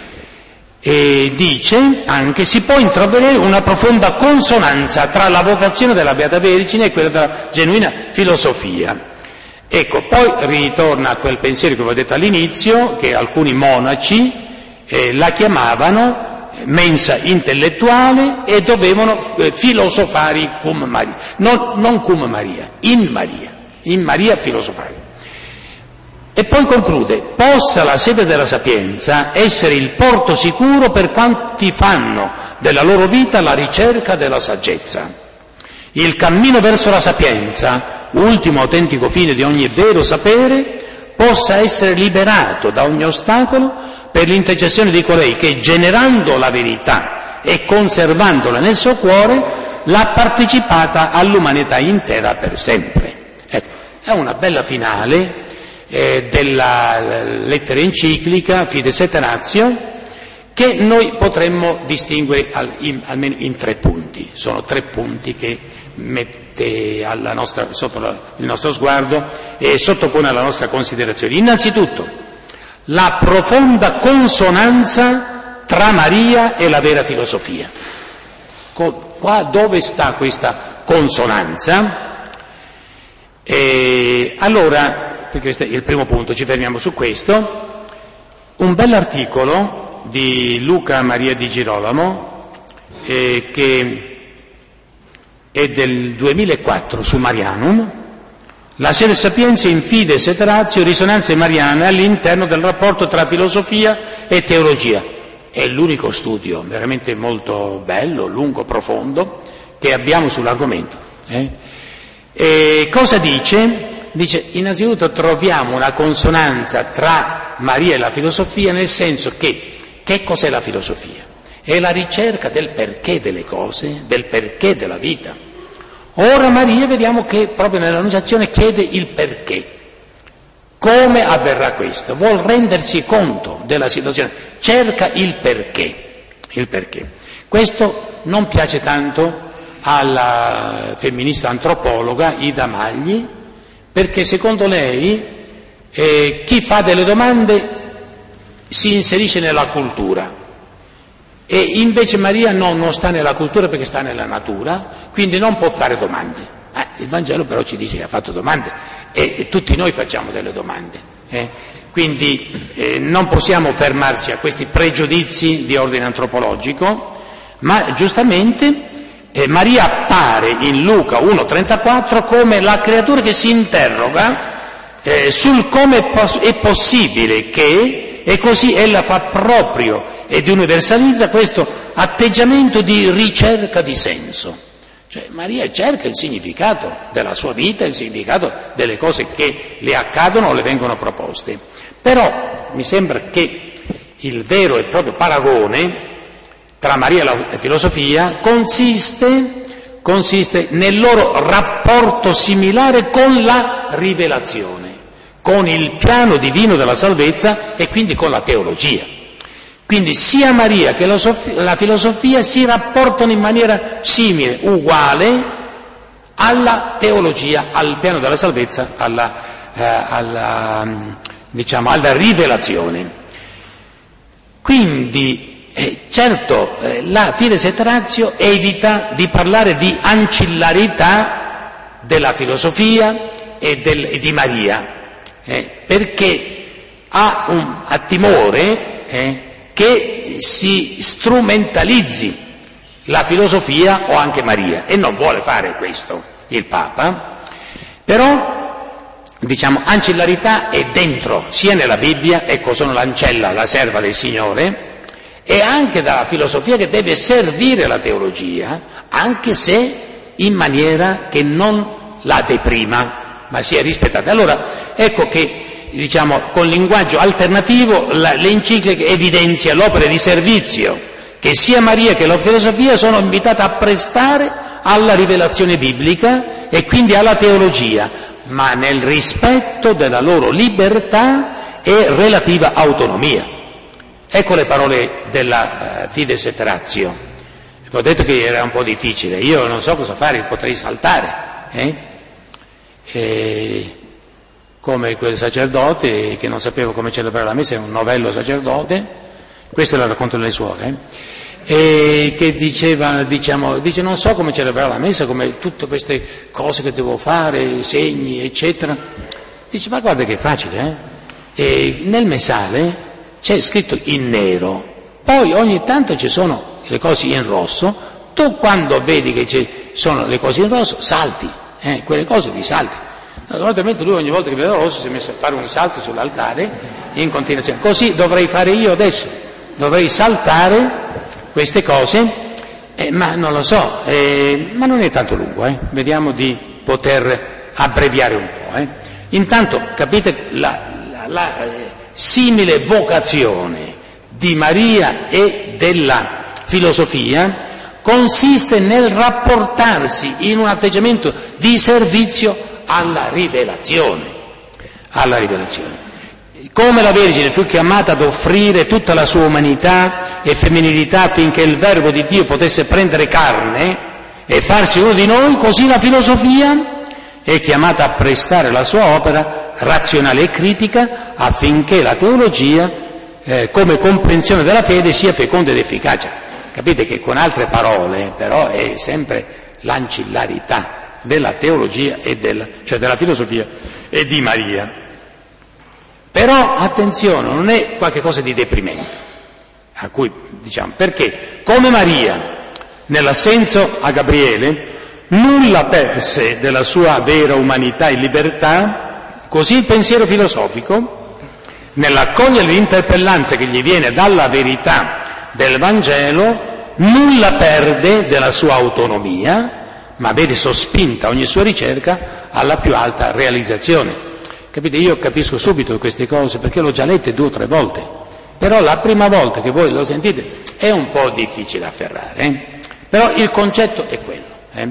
E dice anche: si può intravedere una profonda consonanza tra la vocazione della Beata Vergine e quella della genuina filosofia. Ecco, poi ritorna a quel pensiero che vi ho detto all'inizio, che alcuni monaci eh, la chiamavano mensa intellettuale e dovevano eh, filosofare cum Maria, non, non cum Maria, in Maria, in Maria filosofare. E poi conclude: possa la sede della sapienza essere il porto sicuro per quanti fanno della loro vita la ricerca della saggezza. Il cammino verso la sapienza, ultimo autentico fine di ogni vero sapere, possa essere liberato da ogni ostacolo per l'intercessione di colei che, generando la verità e conservandola nel suo cuore, l'ha partecipata all'umanità intera per sempre. Ecco, è una bella finale eh, della lettera enciclica Fides et Ratio, che noi potremmo distinguere al, in, almeno in tre punti. Sono tre punti che mette alla nostra, sotto la, il nostro sguardo e sottopone alla nostra considerazione. Innanzitutto, la profonda consonanza tra Maria e la vera filosofia. Qua dove sta questa consonanza? E allora, questo è il primo punto, ci fermiamo su questo. Un bell'articolo di Luca Maria di Girolamo eh, che è del duemilaquattro su Marianum, la sede sapienza in Fides et Ratio, risonanze mariane all'interno del rapporto tra filosofia e teologia. È l'unico studio veramente molto bello, lungo, profondo che abbiamo sull'argomento. Eh? E cosa dice? Dice: innanzitutto troviamo una consonanza tra Maria e la filosofia, nel senso che che cos'è la filosofia? È la ricerca del perché delle cose, del perché della vita. Ora Maria vediamo che proprio nell'Annunciazione chiede il perché. Come avverrà questo? Vuol rendersi conto della situazione, cerca il perché, il perché. Questo non piace tanto alla femminista antropologa Ida Magli, perché secondo lei eh, chi fa delle domande si inserisce nella cultura. E invece Maria no, non sta nella cultura perché sta nella natura, quindi non può fare domande. Eh, il Vangelo però ci dice che ha fatto domande e, e tutti noi facciamo delle domande. Eh? Quindi eh, non possiamo fermarci a questi pregiudizi di ordine antropologico, ma giustamente eh, Maria appare in Luca uno trentaquattro come la creatura che si interroga eh, sul come è, poss- è possibile che, e così ella fa proprio ed universalizza questo atteggiamento di ricerca di senso. Cioè Maria cerca il significato della sua vita, il significato delle cose che le accadono o le vengono proposte. Però mi sembra che il vero e proprio paragone tra Maria e la filosofia consiste consiste nel loro rapporto similare con la rivelazione, con il piano divino della salvezza e quindi con la teologia. Quindi sia Maria che la filosofia si rapportano in maniera simile, uguale alla teologia, al piano della salvezza, alla, eh, alla, diciamo, alla rivelazione. Quindi, eh, certo, eh, la Fides et Ratio evita di parlare di ancillarità della filosofia e, del, e di Maria, eh, perché ha, un, ha timore eh, che si strumentalizzi la filosofia o anche Maria, e non vuole fare questo il Papa. Però, diciamo, ancillarità è dentro, sia nella Bibbia, ecco, sono l'ancella, la serva del Signore, e anche dalla filosofia che deve servire la teologia, anche se in maniera che non la deprima, ma sia rispettata. Allora, ecco che, diciamo, con linguaggio alternativo, la, l'enciclica evidenzia l'opera di servizio che sia Maria che la filosofia sono invitate a prestare alla rivelazione biblica e quindi alla teologia, ma nel rispetto della loro libertà e relativa autonomia. Ecco le parole della uh, Fides et Ratio. Vi ho detto che era un po' difficile, io non so cosa fare, potrei saltare, eh? E come quel sacerdote che non sapeva come celebrare la messa, è un novello sacerdote, questo lo raccontano le suore, eh? E che diceva, diciamo, dice non so come celebrare la messa, come tutte queste cose che devo fare, segni, eccetera. Dice, ma guarda che è facile, eh? E nel messale c'è scritto in nero, poi ogni tanto ci sono le cose in rosso, tu quando vedi che ci sono le cose in rosso salti, eh? Quelle cose li salti. Naturalmente lui ogni volta che vedeva rosso si è messo a fare un salto sull'altare in continuazione. Così dovrei fare io adesso, dovrei saltare queste cose, eh, ma non lo so, eh, ma non è tanto lungo, eh. Vediamo di poter abbreviare un po'. Eh. Intanto capite la, la, la eh, simile vocazione di Maria e della filosofia consiste nel rapportarsi in un atteggiamento di servizio alla rivelazione, alla rivelazione. Come la Vergine fu chiamata ad offrire tutta la sua umanità e femminilità affinché il Verbo di Dio potesse prendere carne e farsi uno di noi, così la filosofia è chiamata a prestare la sua opera razionale e critica affinché la teologia, eh, come comprensione della fede, sia feconda ed efficace. Capite che con altre parole, però, è sempre l'ancillarità della teologia e della, cioè della filosofia e di Maria. Però attenzione, non è qualche cosa di deprimente, a cui diciamo, perché come Maria nell'assenso a Gabriele nulla perse della sua vera umanità e libertà, così il pensiero filosofico nell'accogliere l'interpellanza che gli viene dalla verità del Vangelo nulla perde della sua autonomia, ma vede sospinta ogni sua ricerca alla più alta realizzazione. Capite, io capisco subito queste cose perché l'ho già lette due o tre volte, però la prima volta che voi lo sentite è un po' difficile afferrare, eh? Però il concetto è quello. Eh?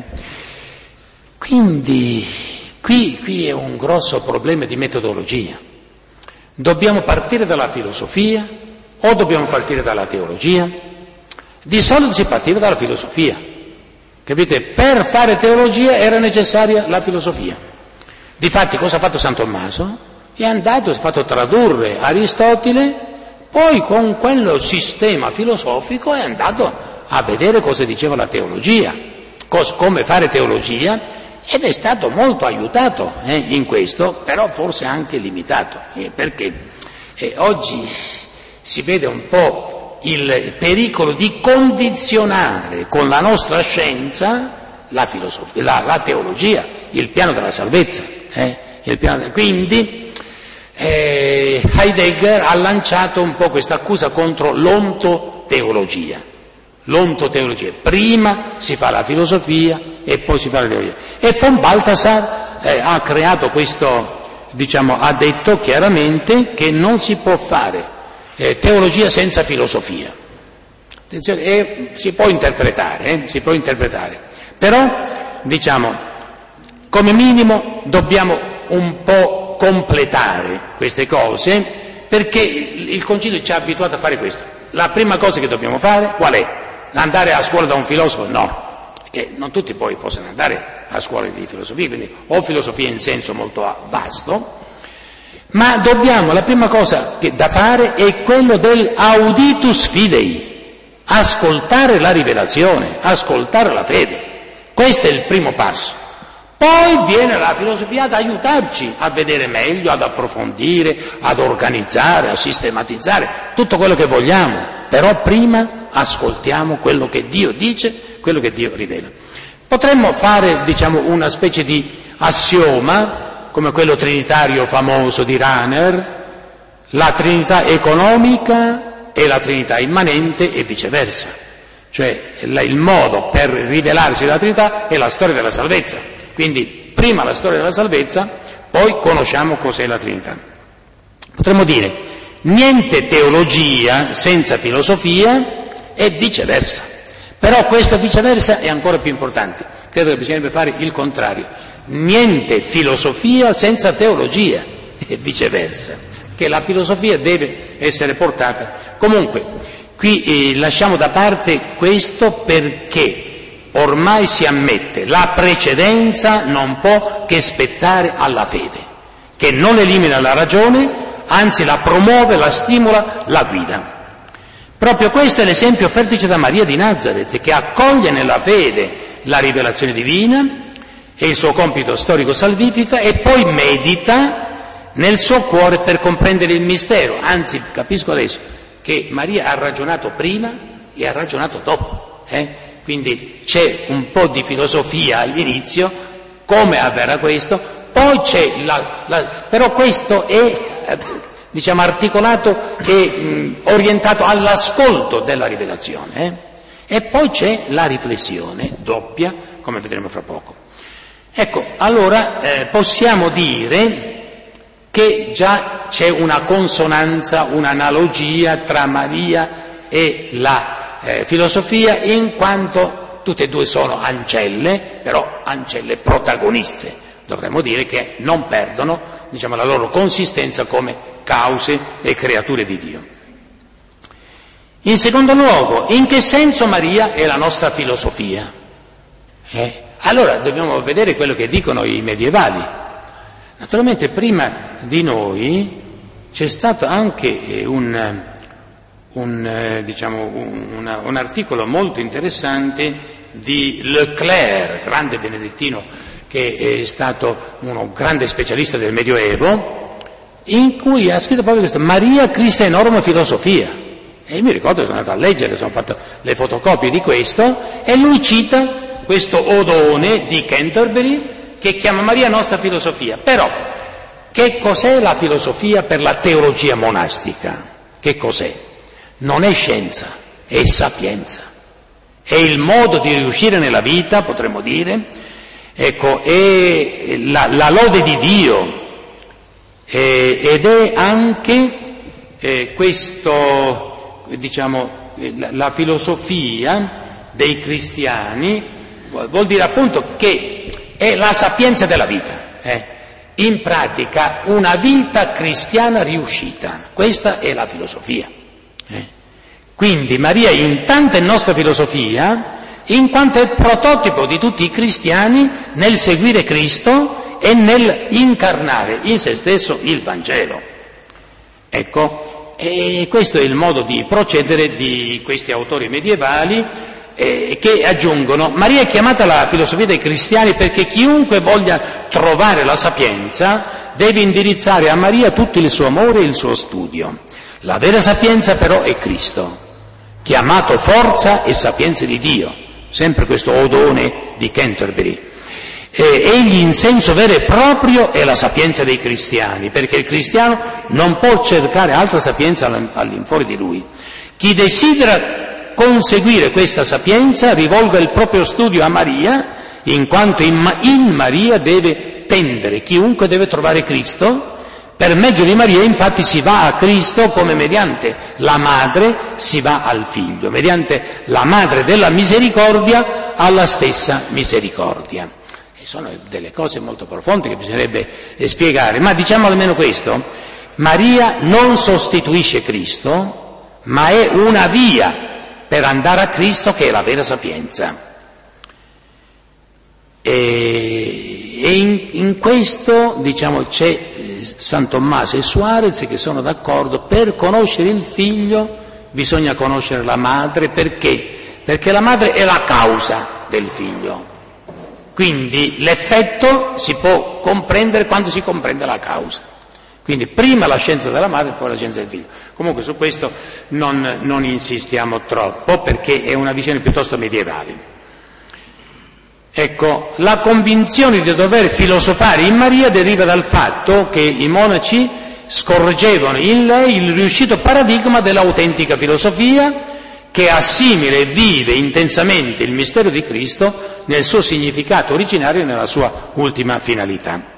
Quindi qui, qui è un grosso problema di metodologia. Dobbiamo partire dalla filosofia o dobbiamo partire dalla teologia? Di solito si partiva dalla filosofia. Capite? Per fare teologia era necessaria la filosofia. Difatti cosa ha fatto San Tommaso? È andato, ha fatto tradurre Aristotele, poi con quello sistema filosofico è andato a vedere cosa diceva la teologia, cos- come fare teologia, ed è stato molto aiutato eh, in questo, però forse anche limitato, eh, perché eh, oggi si vede un po' il pericolo di condizionare con la nostra scienza la filosofia, la, la teologia, il piano della salvezza. Eh, il piano, quindi eh, Heidegger ha lanciato un po' questa accusa contro l'ontoteologia. L'ontoteologia, prima si fa la filosofia e poi si fa la teologia. E von Balthasar eh, ha creato questo, diciamo, ha detto chiaramente che non si può fare eh, teologia senza filosofia. Attenzione, eh, si può interpretare, eh, si può interpretare. Però, diciamo, come minimo dobbiamo un po' completare queste cose, perché il Concilio ci ha abituato a fare questo. La prima cosa che dobbiamo fare qual è? Andare a scuola da un filosofo? No, perché non tutti poi possono andare a scuola di filosofia, quindi o filosofia in senso molto vasto, ma dobbiamo, la prima cosa che da fare è quello del auditus fidei, ascoltare la rivelazione, ascoltare la fede. Questo è il primo passo. Poi viene la filosofia ad aiutarci a vedere meglio, ad approfondire, ad organizzare, a sistematizzare, tutto quello che vogliamo, però prima ascoltiamo quello che Dio dice, quello che Dio rivela. Potremmo fare, diciamo, una specie di assioma, come quello trinitario famoso di Rahner, la Trinità economica e la Trinità immanente e viceversa. Cioè il modo per rivelarsi della Trinità è la storia della salvezza. Quindi prima la storia della salvezza, poi conosciamo cos'è la Trinità. Potremmo dire niente teologia senza filosofia e viceversa. Però questo viceversa è ancora più importante. Credo che bisognerebbe fare il contrario. Niente filosofia senza teologia e viceversa. Che la filosofia deve essere portata. Comunque, qui eh, lasciamo da parte questo perché ormai si ammette la precedenza non può che spettare alla fede, che non elimina la ragione, anzi la promuove, la stimola, la guida. Proprio questo è l'esempio offertoci da Maria di Nazareth, che accoglie nella fede la rivelazione divina e il suo compito storico-salvifico e poi medita nel suo cuore per comprendere il mistero. Anzi, capisco adesso che Maria ha ragionato prima e ha ragionato dopo, eh? Quindi c'è un po' di filosofia all'inizio, come avverrà questo, poi c'è la, la però questo è eh, diciamo articolato e mh, orientato all'ascolto della rivelazione, eh? E poi c'è la riflessione doppia, come vedremo fra poco. Ecco, allora eh, possiamo dire che già c'è una consonanza, un'analogia tra Maria e la Eh, filosofia, in quanto tutte e due sono ancelle, però ancelle protagoniste. Dovremmo dire che non perdono, diciamo, la loro consistenza come cause e creature di Dio. In secondo luogo, in che senso Maria è la nostra filosofia? Eh? Allora dobbiamo vedere quello che dicono i medievali. Naturalmente prima di noi c'è stato anche un Un, eh, diciamo, un, una, un articolo molto interessante di Leclerc, grande benedettino che è stato uno grande specialista del Medioevo, in cui ha scritto proprio questo: Maria Christianorum Filosofia. E mi ricordo che sono andato a leggere, sono fatto le fotocopie di questo, e lui cita questo Odone di Canterbury che chiama Maria nostra filosofia. Però che cos'è la filosofia per la teologia monastica? Che cos'è? Non è scienza, è sapienza, è il modo di riuscire nella vita, potremmo dire, ecco, è la, la lode di Dio, eh, ed è anche eh, questo, diciamo, la, la filosofia dei cristiani, vuol dire appunto che è la sapienza della vita, eh. In pratica una vita cristiana riuscita, questa è la filosofia. Eh. Quindi Maria intanto è nostra filosofia in quanto è il prototipo di tutti i cristiani nel seguire Cristo e nel incarnare in se stesso il Vangelo. Ecco, e questo è il modo di procedere di questi autori medievali eh, che aggiungono: Maria è chiamata la filosofia dei cristiani perché chiunque voglia trovare la sapienza deve indirizzare a Maria tutto il suo amore e il suo studio. La vera sapienza però è Cristo, chiamato forza e sapienza di Dio, sempre questo Odone di Canterbury. E egli in senso vero e proprio è la sapienza dei cristiani, perché il cristiano non può cercare altra sapienza all'infuori di lui. Chi desidera conseguire questa sapienza rivolga il proprio studio a Maria, in quanto in, in Maria deve tendere, chiunque deve trovare Cristo. Per mezzo di Maria infatti si va a Cristo come mediante la madre si va al figlio, mediante la madre della misericordia alla stessa misericordia. E sono delle cose molto profonde che bisognerebbe spiegare, ma diciamo almeno questo: Maria non sostituisce Cristo, ma è una via per andare a Cristo, che è la vera sapienza. E, e in, in questo, diciamo, c'è eh, San Tommaso e Suarez che sono d'accordo: per conoscere il figlio bisogna conoscere la madre. Perché? Perché la madre è la causa del figlio, quindi l'effetto si può comprendere quando si comprende la causa. Quindi prima la scienza della madre e poi la scienza del figlio. Comunque su questo non, non insistiamo troppo, perché è una visione piuttosto medievale. Ecco, la convinzione di dover filosofare in Maria deriva dal fatto che i monaci scorgevano in lei il riuscito paradigma dell'autentica filosofia, che assimila e vive intensamente il mistero di Cristo nel suo significato originario e nella sua ultima finalità.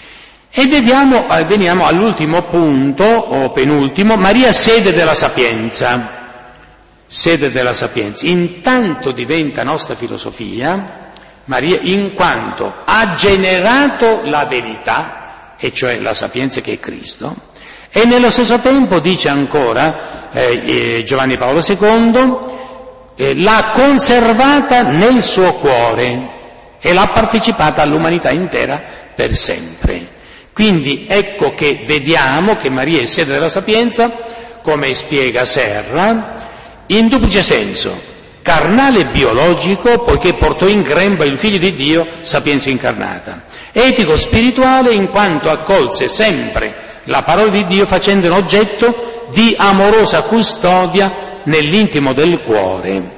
E vediamo, veniamo all'ultimo punto, o penultimo: Maria sede della sapienza. Sede della sapienza. Intanto diventa nostra filosofia Maria in quanto ha generato la verità, e cioè la sapienza che è Cristo, e nello stesso tempo, dice ancora eh, eh, Giovanni Paolo secondo, eh, l'ha conservata nel suo cuore e l'ha partecipata all'umanità intera per sempre. Quindi ecco che vediamo che Maria è sede della sapienza, come spiega Serra, in duplice senso: carnale e biologico, poiché portò in grembo il Figlio di Dio, sapienza incarnata; etico-spirituale, in quanto accolse sempre la parola di Dio facendone oggetto di amorosa custodia nell'intimo del cuore.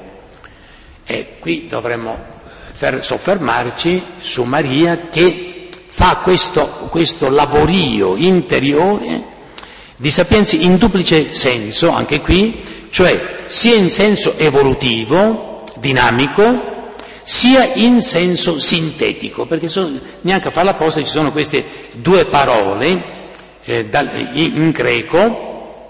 E qui dovremmo soffermarci su Maria, che fa questo, questo lavorio interiore di sapienza in duplice senso, anche qui, cioè sia in senso evolutivo, dinamico, sia in senso sintetico, perché sono, neanche a farla apposta ci sono queste due parole eh, dal, in, in greco,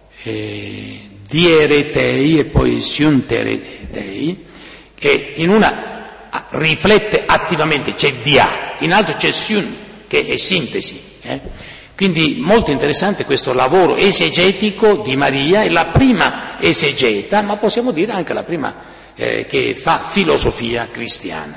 eh, dieretei e poi siunteretei, che in una riflette attivamente, c'è dia, in altro c'è siun, che è sintesi. Eh? Quindi molto interessante questo lavoro esegetico di Maria, è la prima esegeta, ma possiamo dire anche la prima eh, che fa filosofia cristiana.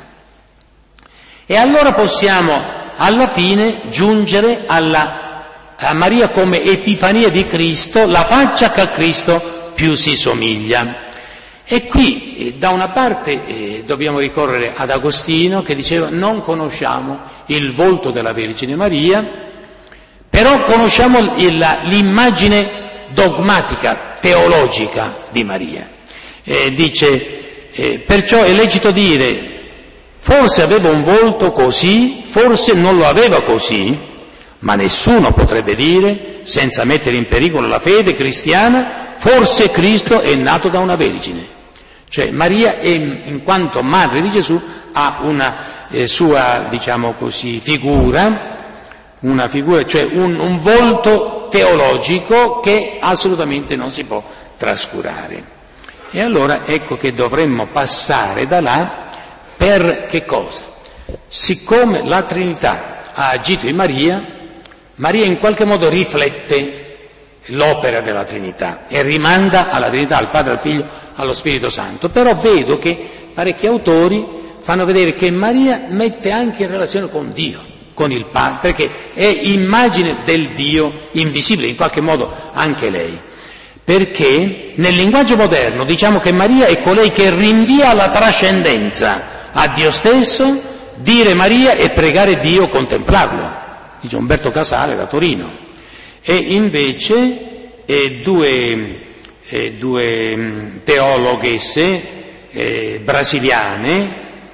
E allora possiamo alla fine giungere alla, a Maria come epifania di Cristo, la faccia che a Cristo più si somiglia. E qui eh, da una parte eh, dobbiamo ricorrere ad Agostino, che diceva: non conosciamo il volto della Vergine Maria, però conosciamo il, l'immagine dogmatica, teologica di Maria. Eh, dice, eh, perciò è lecito dire: forse aveva un volto così, forse non lo aveva così, ma nessuno potrebbe dire, senza mettere in pericolo la fede cristiana, forse Cristo è nato da una vergine. Cioè Maria, è, in quanto madre di Gesù, ha una eh, sua, diciamo così, figura, una figura, cioè un, un volto teologico che assolutamente non si può trascurare. E allora ecco che dovremmo passare da là per che cosa? Siccome la Trinità ha agito in Maria, Maria in qualche modo riflette l'opera della Trinità e rimanda alla Trinità, al Padre, al Figlio, allo Spirito Santo. Però vedo che parecchi autori fanno vedere che Maria mette anche in relazione con Dio, con il Padre, perché è immagine del Dio invisibile, in qualche modo anche lei. Perché nel linguaggio moderno diciamo che Maria è colei che rinvia alla trascendenza, a Dio stesso. Dire Maria è pregare Dio, contemplarlo, dice Umberto Casale da Torino. E invece eh, due, eh, due teologhesse eh, brasiliane,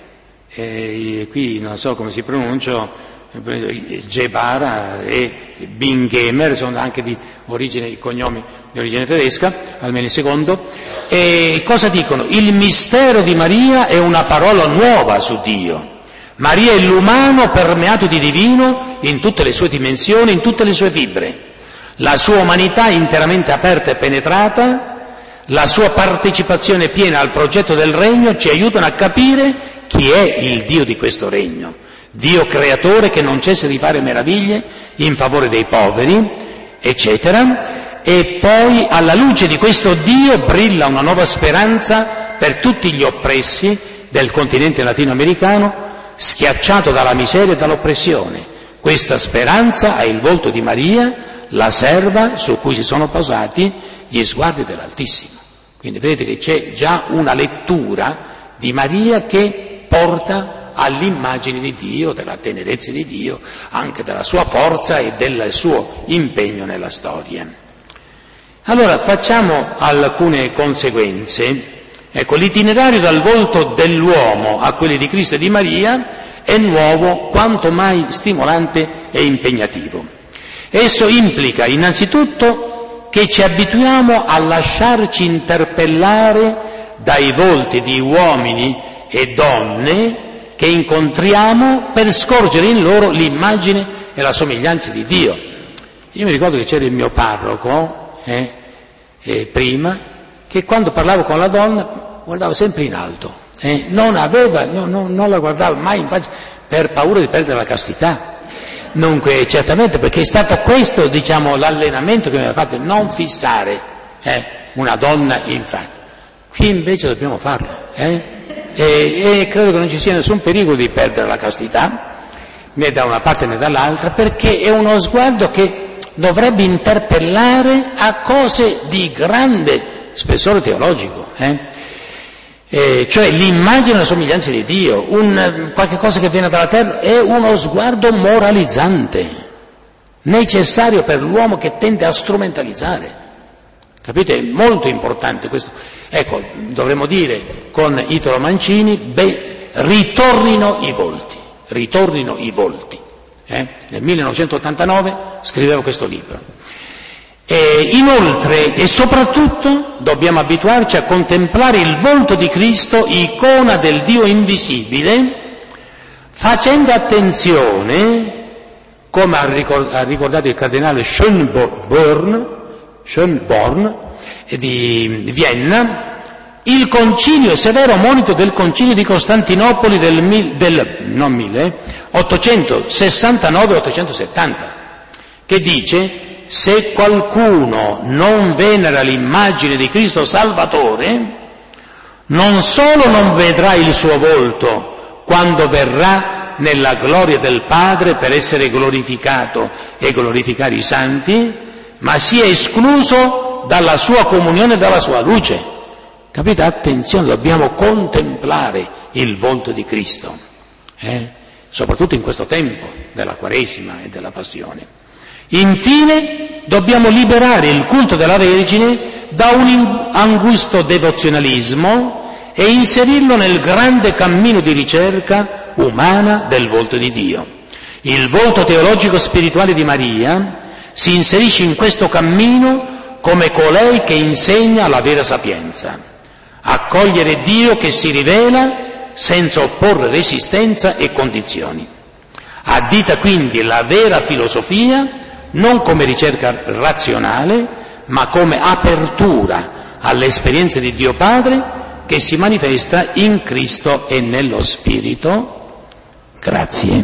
eh, qui non so come si pronuncia, Gebara e Bingemer, sono anche di origine, cognomi di origine tedesca, almeno il secondo. E cosa dicono? Il mistero di Maria è una parola nuova su Dio. Maria è l'umano permeato di divino in tutte le sue dimensioni, in tutte le sue fibre. La sua umanità interamente aperta e penetrata, la sua partecipazione piena al progetto del regno ci aiutano a capire chi è il Dio di questo regno. Dio creatore che non cessa di fare meraviglie in favore dei poveri, eccetera. E poi alla luce di questo Dio brilla una nuova speranza per tutti gli oppressi del continente latinoamericano, schiacciato dalla miseria e dall'oppressione. Questa speranza ha il volto di Maria, la serva su cui si sono posati gli sguardi dell'Altissimo. Quindi vedete che c'è già una lettura di Maria che porta all'immagine di Dio, della tenerezza di Dio, anche della sua forza e del suo impegno nella storia. Allora facciamo alcune conseguenze. Ecco, l'itinerario dal volto dell'uomo a quelli di Cristo e di Maria è nuovo, quanto mai stimolante e impegnativo. Esso implica innanzitutto che ci abituiamo a lasciarci interpellare dai volti di uomini e donne che incontriamo per scorgere in loro l'immagine e la somiglianza di Dio. Io mi ricordo che c'era il mio parroco, eh, eh, prima, che quando parlavo con la donna guardava sempre in alto, eh, non aveva, no, no, non la guardava mai in faccia per paura di perdere la castità. Dunque, certamente, perché è stato questo, diciamo, l'allenamento che mi aveva fatto, non fissare eh, una donna in faccia. Qui invece dobbiamo farlo, eh? e, e credo che non ci sia nessun pericolo di perdere la castità, né da una parte né dall'altra, perché è uno sguardo che dovrebbe interpellare a cose di grande spessore teologico, eh? Eh, cioè l'immagine e la somiglianza di Dio, un, qualche cosa che viene dalla terra, è uno sguardo moralizzante, necessario per l'uomo che tende a strumentalizzare. Capite? È molto importante questo. Ecco, dovremmo dire con Italo Mancini, beh, ritornino i volti, ritornino i volti. Eh? Nel millenovecentottantanove scrivevo questo libro. E inoltre e soprattutto dobbiamo abituarci a contemplare il volto di Cristo, icona del Dio invisibile, facendo attenzione, come ha ricordato il cardinale Schönborn, Schönborn di Vienna, il concilio, il severo monito del concilio di Costantinopoli del, del non mille, ottocentosessantanove ottocentosettanta, che dice: se qualcuno non venera l'immagine di Cristo Salvatore, non solo non vedrà il suo volto quando verrà nella gloria del Padre per essere glorificato e glorificare i santi, ma sia escluso dalla sua comunione e dalla sua luce. Capite? Attenzione, dobbiamo contemplare il volto di Cristo, eh? soprattutto in questo tempo della Quaresima e della Passione. Infine, dobbiamo liberare il culto della Vergine da un angusto devozionalismo e inserirlo nel grande cammino di ricerca umana del volto di Dio. Il volto teologico spirituale di Maria si inserisce in questo cammino come colei che insegna la vera sapienza, accogliere Dio che si rivela senza opporre resistenza e condizioni. Addita quindi la vera filosofia non come ricerca razionale, ma come apertura all'esperienza di Dio Padre che si manifesta in Cristo e nello Spirito. Grazie.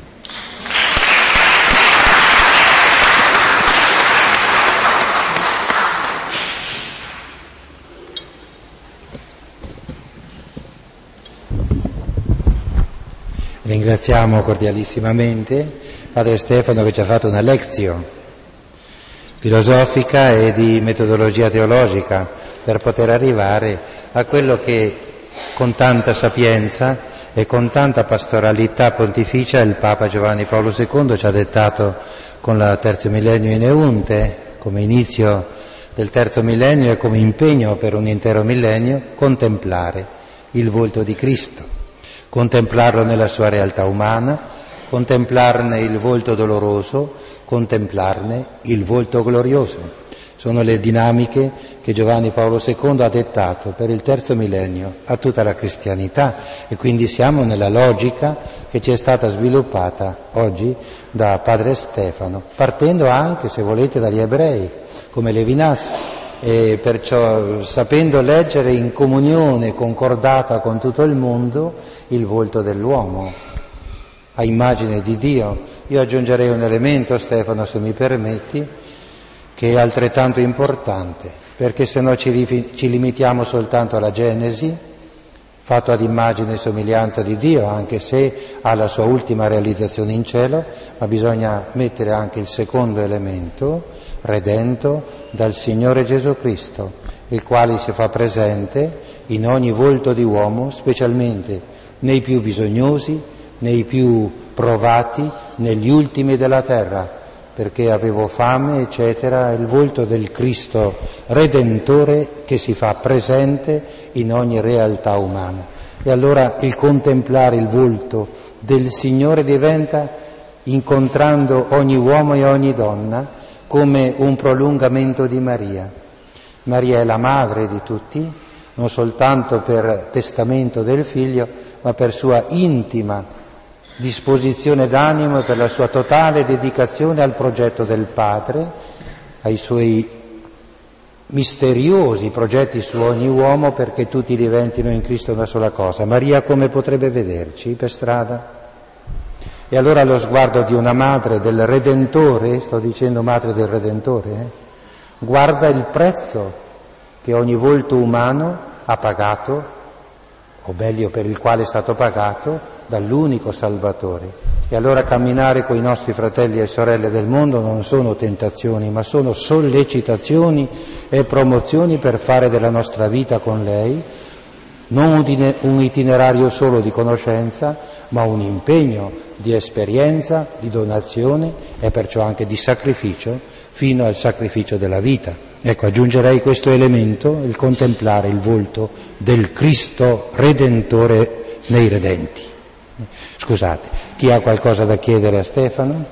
Ringraziamo cordialissimamente Padre Stefano che ci ha fatto una lezione filosofica e di metodologia teologica per poter arrivare a quello che con tanta sapienza e con tanta pastoralità pontificia il Papa Giovanni Paolo secondo ci ha dettato con la terzo millennio in Eunte, come inizio del terzo millennio e come impegno per un intero millennio, contemplare il volto di Cristo, contemplarlo nella sua realtà umana, contemplarne il volto doloroso, contemplarne il volto glorioso. Sono le dinamiche che Giovanni Paolo secondo ha dettato per il terzo millennio a tutta la cristianità e quindi siamo nella logica che ci è stata sviluppata oggi da Padre Stefano, partendo anche, se volete, dagli ebrei, come Levinas, e perciò sapendo leggere in comunione concordata con tutto il mondo il volto dell'uomo a immagine di Dio. Io aggiungerei un elemento, Stefano, se mi permetti, che è altrettanto importante, perché se no ci, rifi- ci limitiamo soltanto alla Genesi, fatto ad immagine e somiglianza di Dio, anche se ha la sua ultima realizzazione in cielo, ma bisogna mettere anche il secondo elemento, redento dal Signore Gesù Cristo, il quale si fa presente in ogni volto di uomo, specialmente nei più bisognosi, nei più provati, negli ultimi della terra, perché avevo fame, eccetera, il volto del Cristo Redentore che si fa presente in ogni realtà umana. E allora il contemplare il volto del Signore diventa, incontrando ogni uomo e ogni donna, come un prolungamento di Maria. Maria è la madre di tutti, non soltanto per testamento del Figlio, ma per sua intima disposizione d'animo e per la sua totale dedicazione al progetto del Padre, ai suoi misteriosi progetti su ogni uomo perché tutti diventino in Cristo una sola cosa. Maria come potrebbe vederci per strada? E allora lo sguardo di una madre del Redentore, sto dicendo madre del Redentore, eh, guarda il prezzo che ogni volto umano ha pagato, o meglio per il quale è stato pagato, dall'unico Salvatore. E allora camminare con i nostri fratelli e sorelle del mondo non sono tentazioni, ma sono sollecitazioni e promozioni per fare della nostra vita con lei non un itinerario solo di conoscenza, ma un impegno di esperienza, di donazione e perciò anche di sacrificio, fino al sacrificio della vita. Ecco, aggiungerei questo elemento, il contemplare il volto del Cristo Redentore nei redenti. Scusate, chi ha qualcosa da chiedere a Stefano?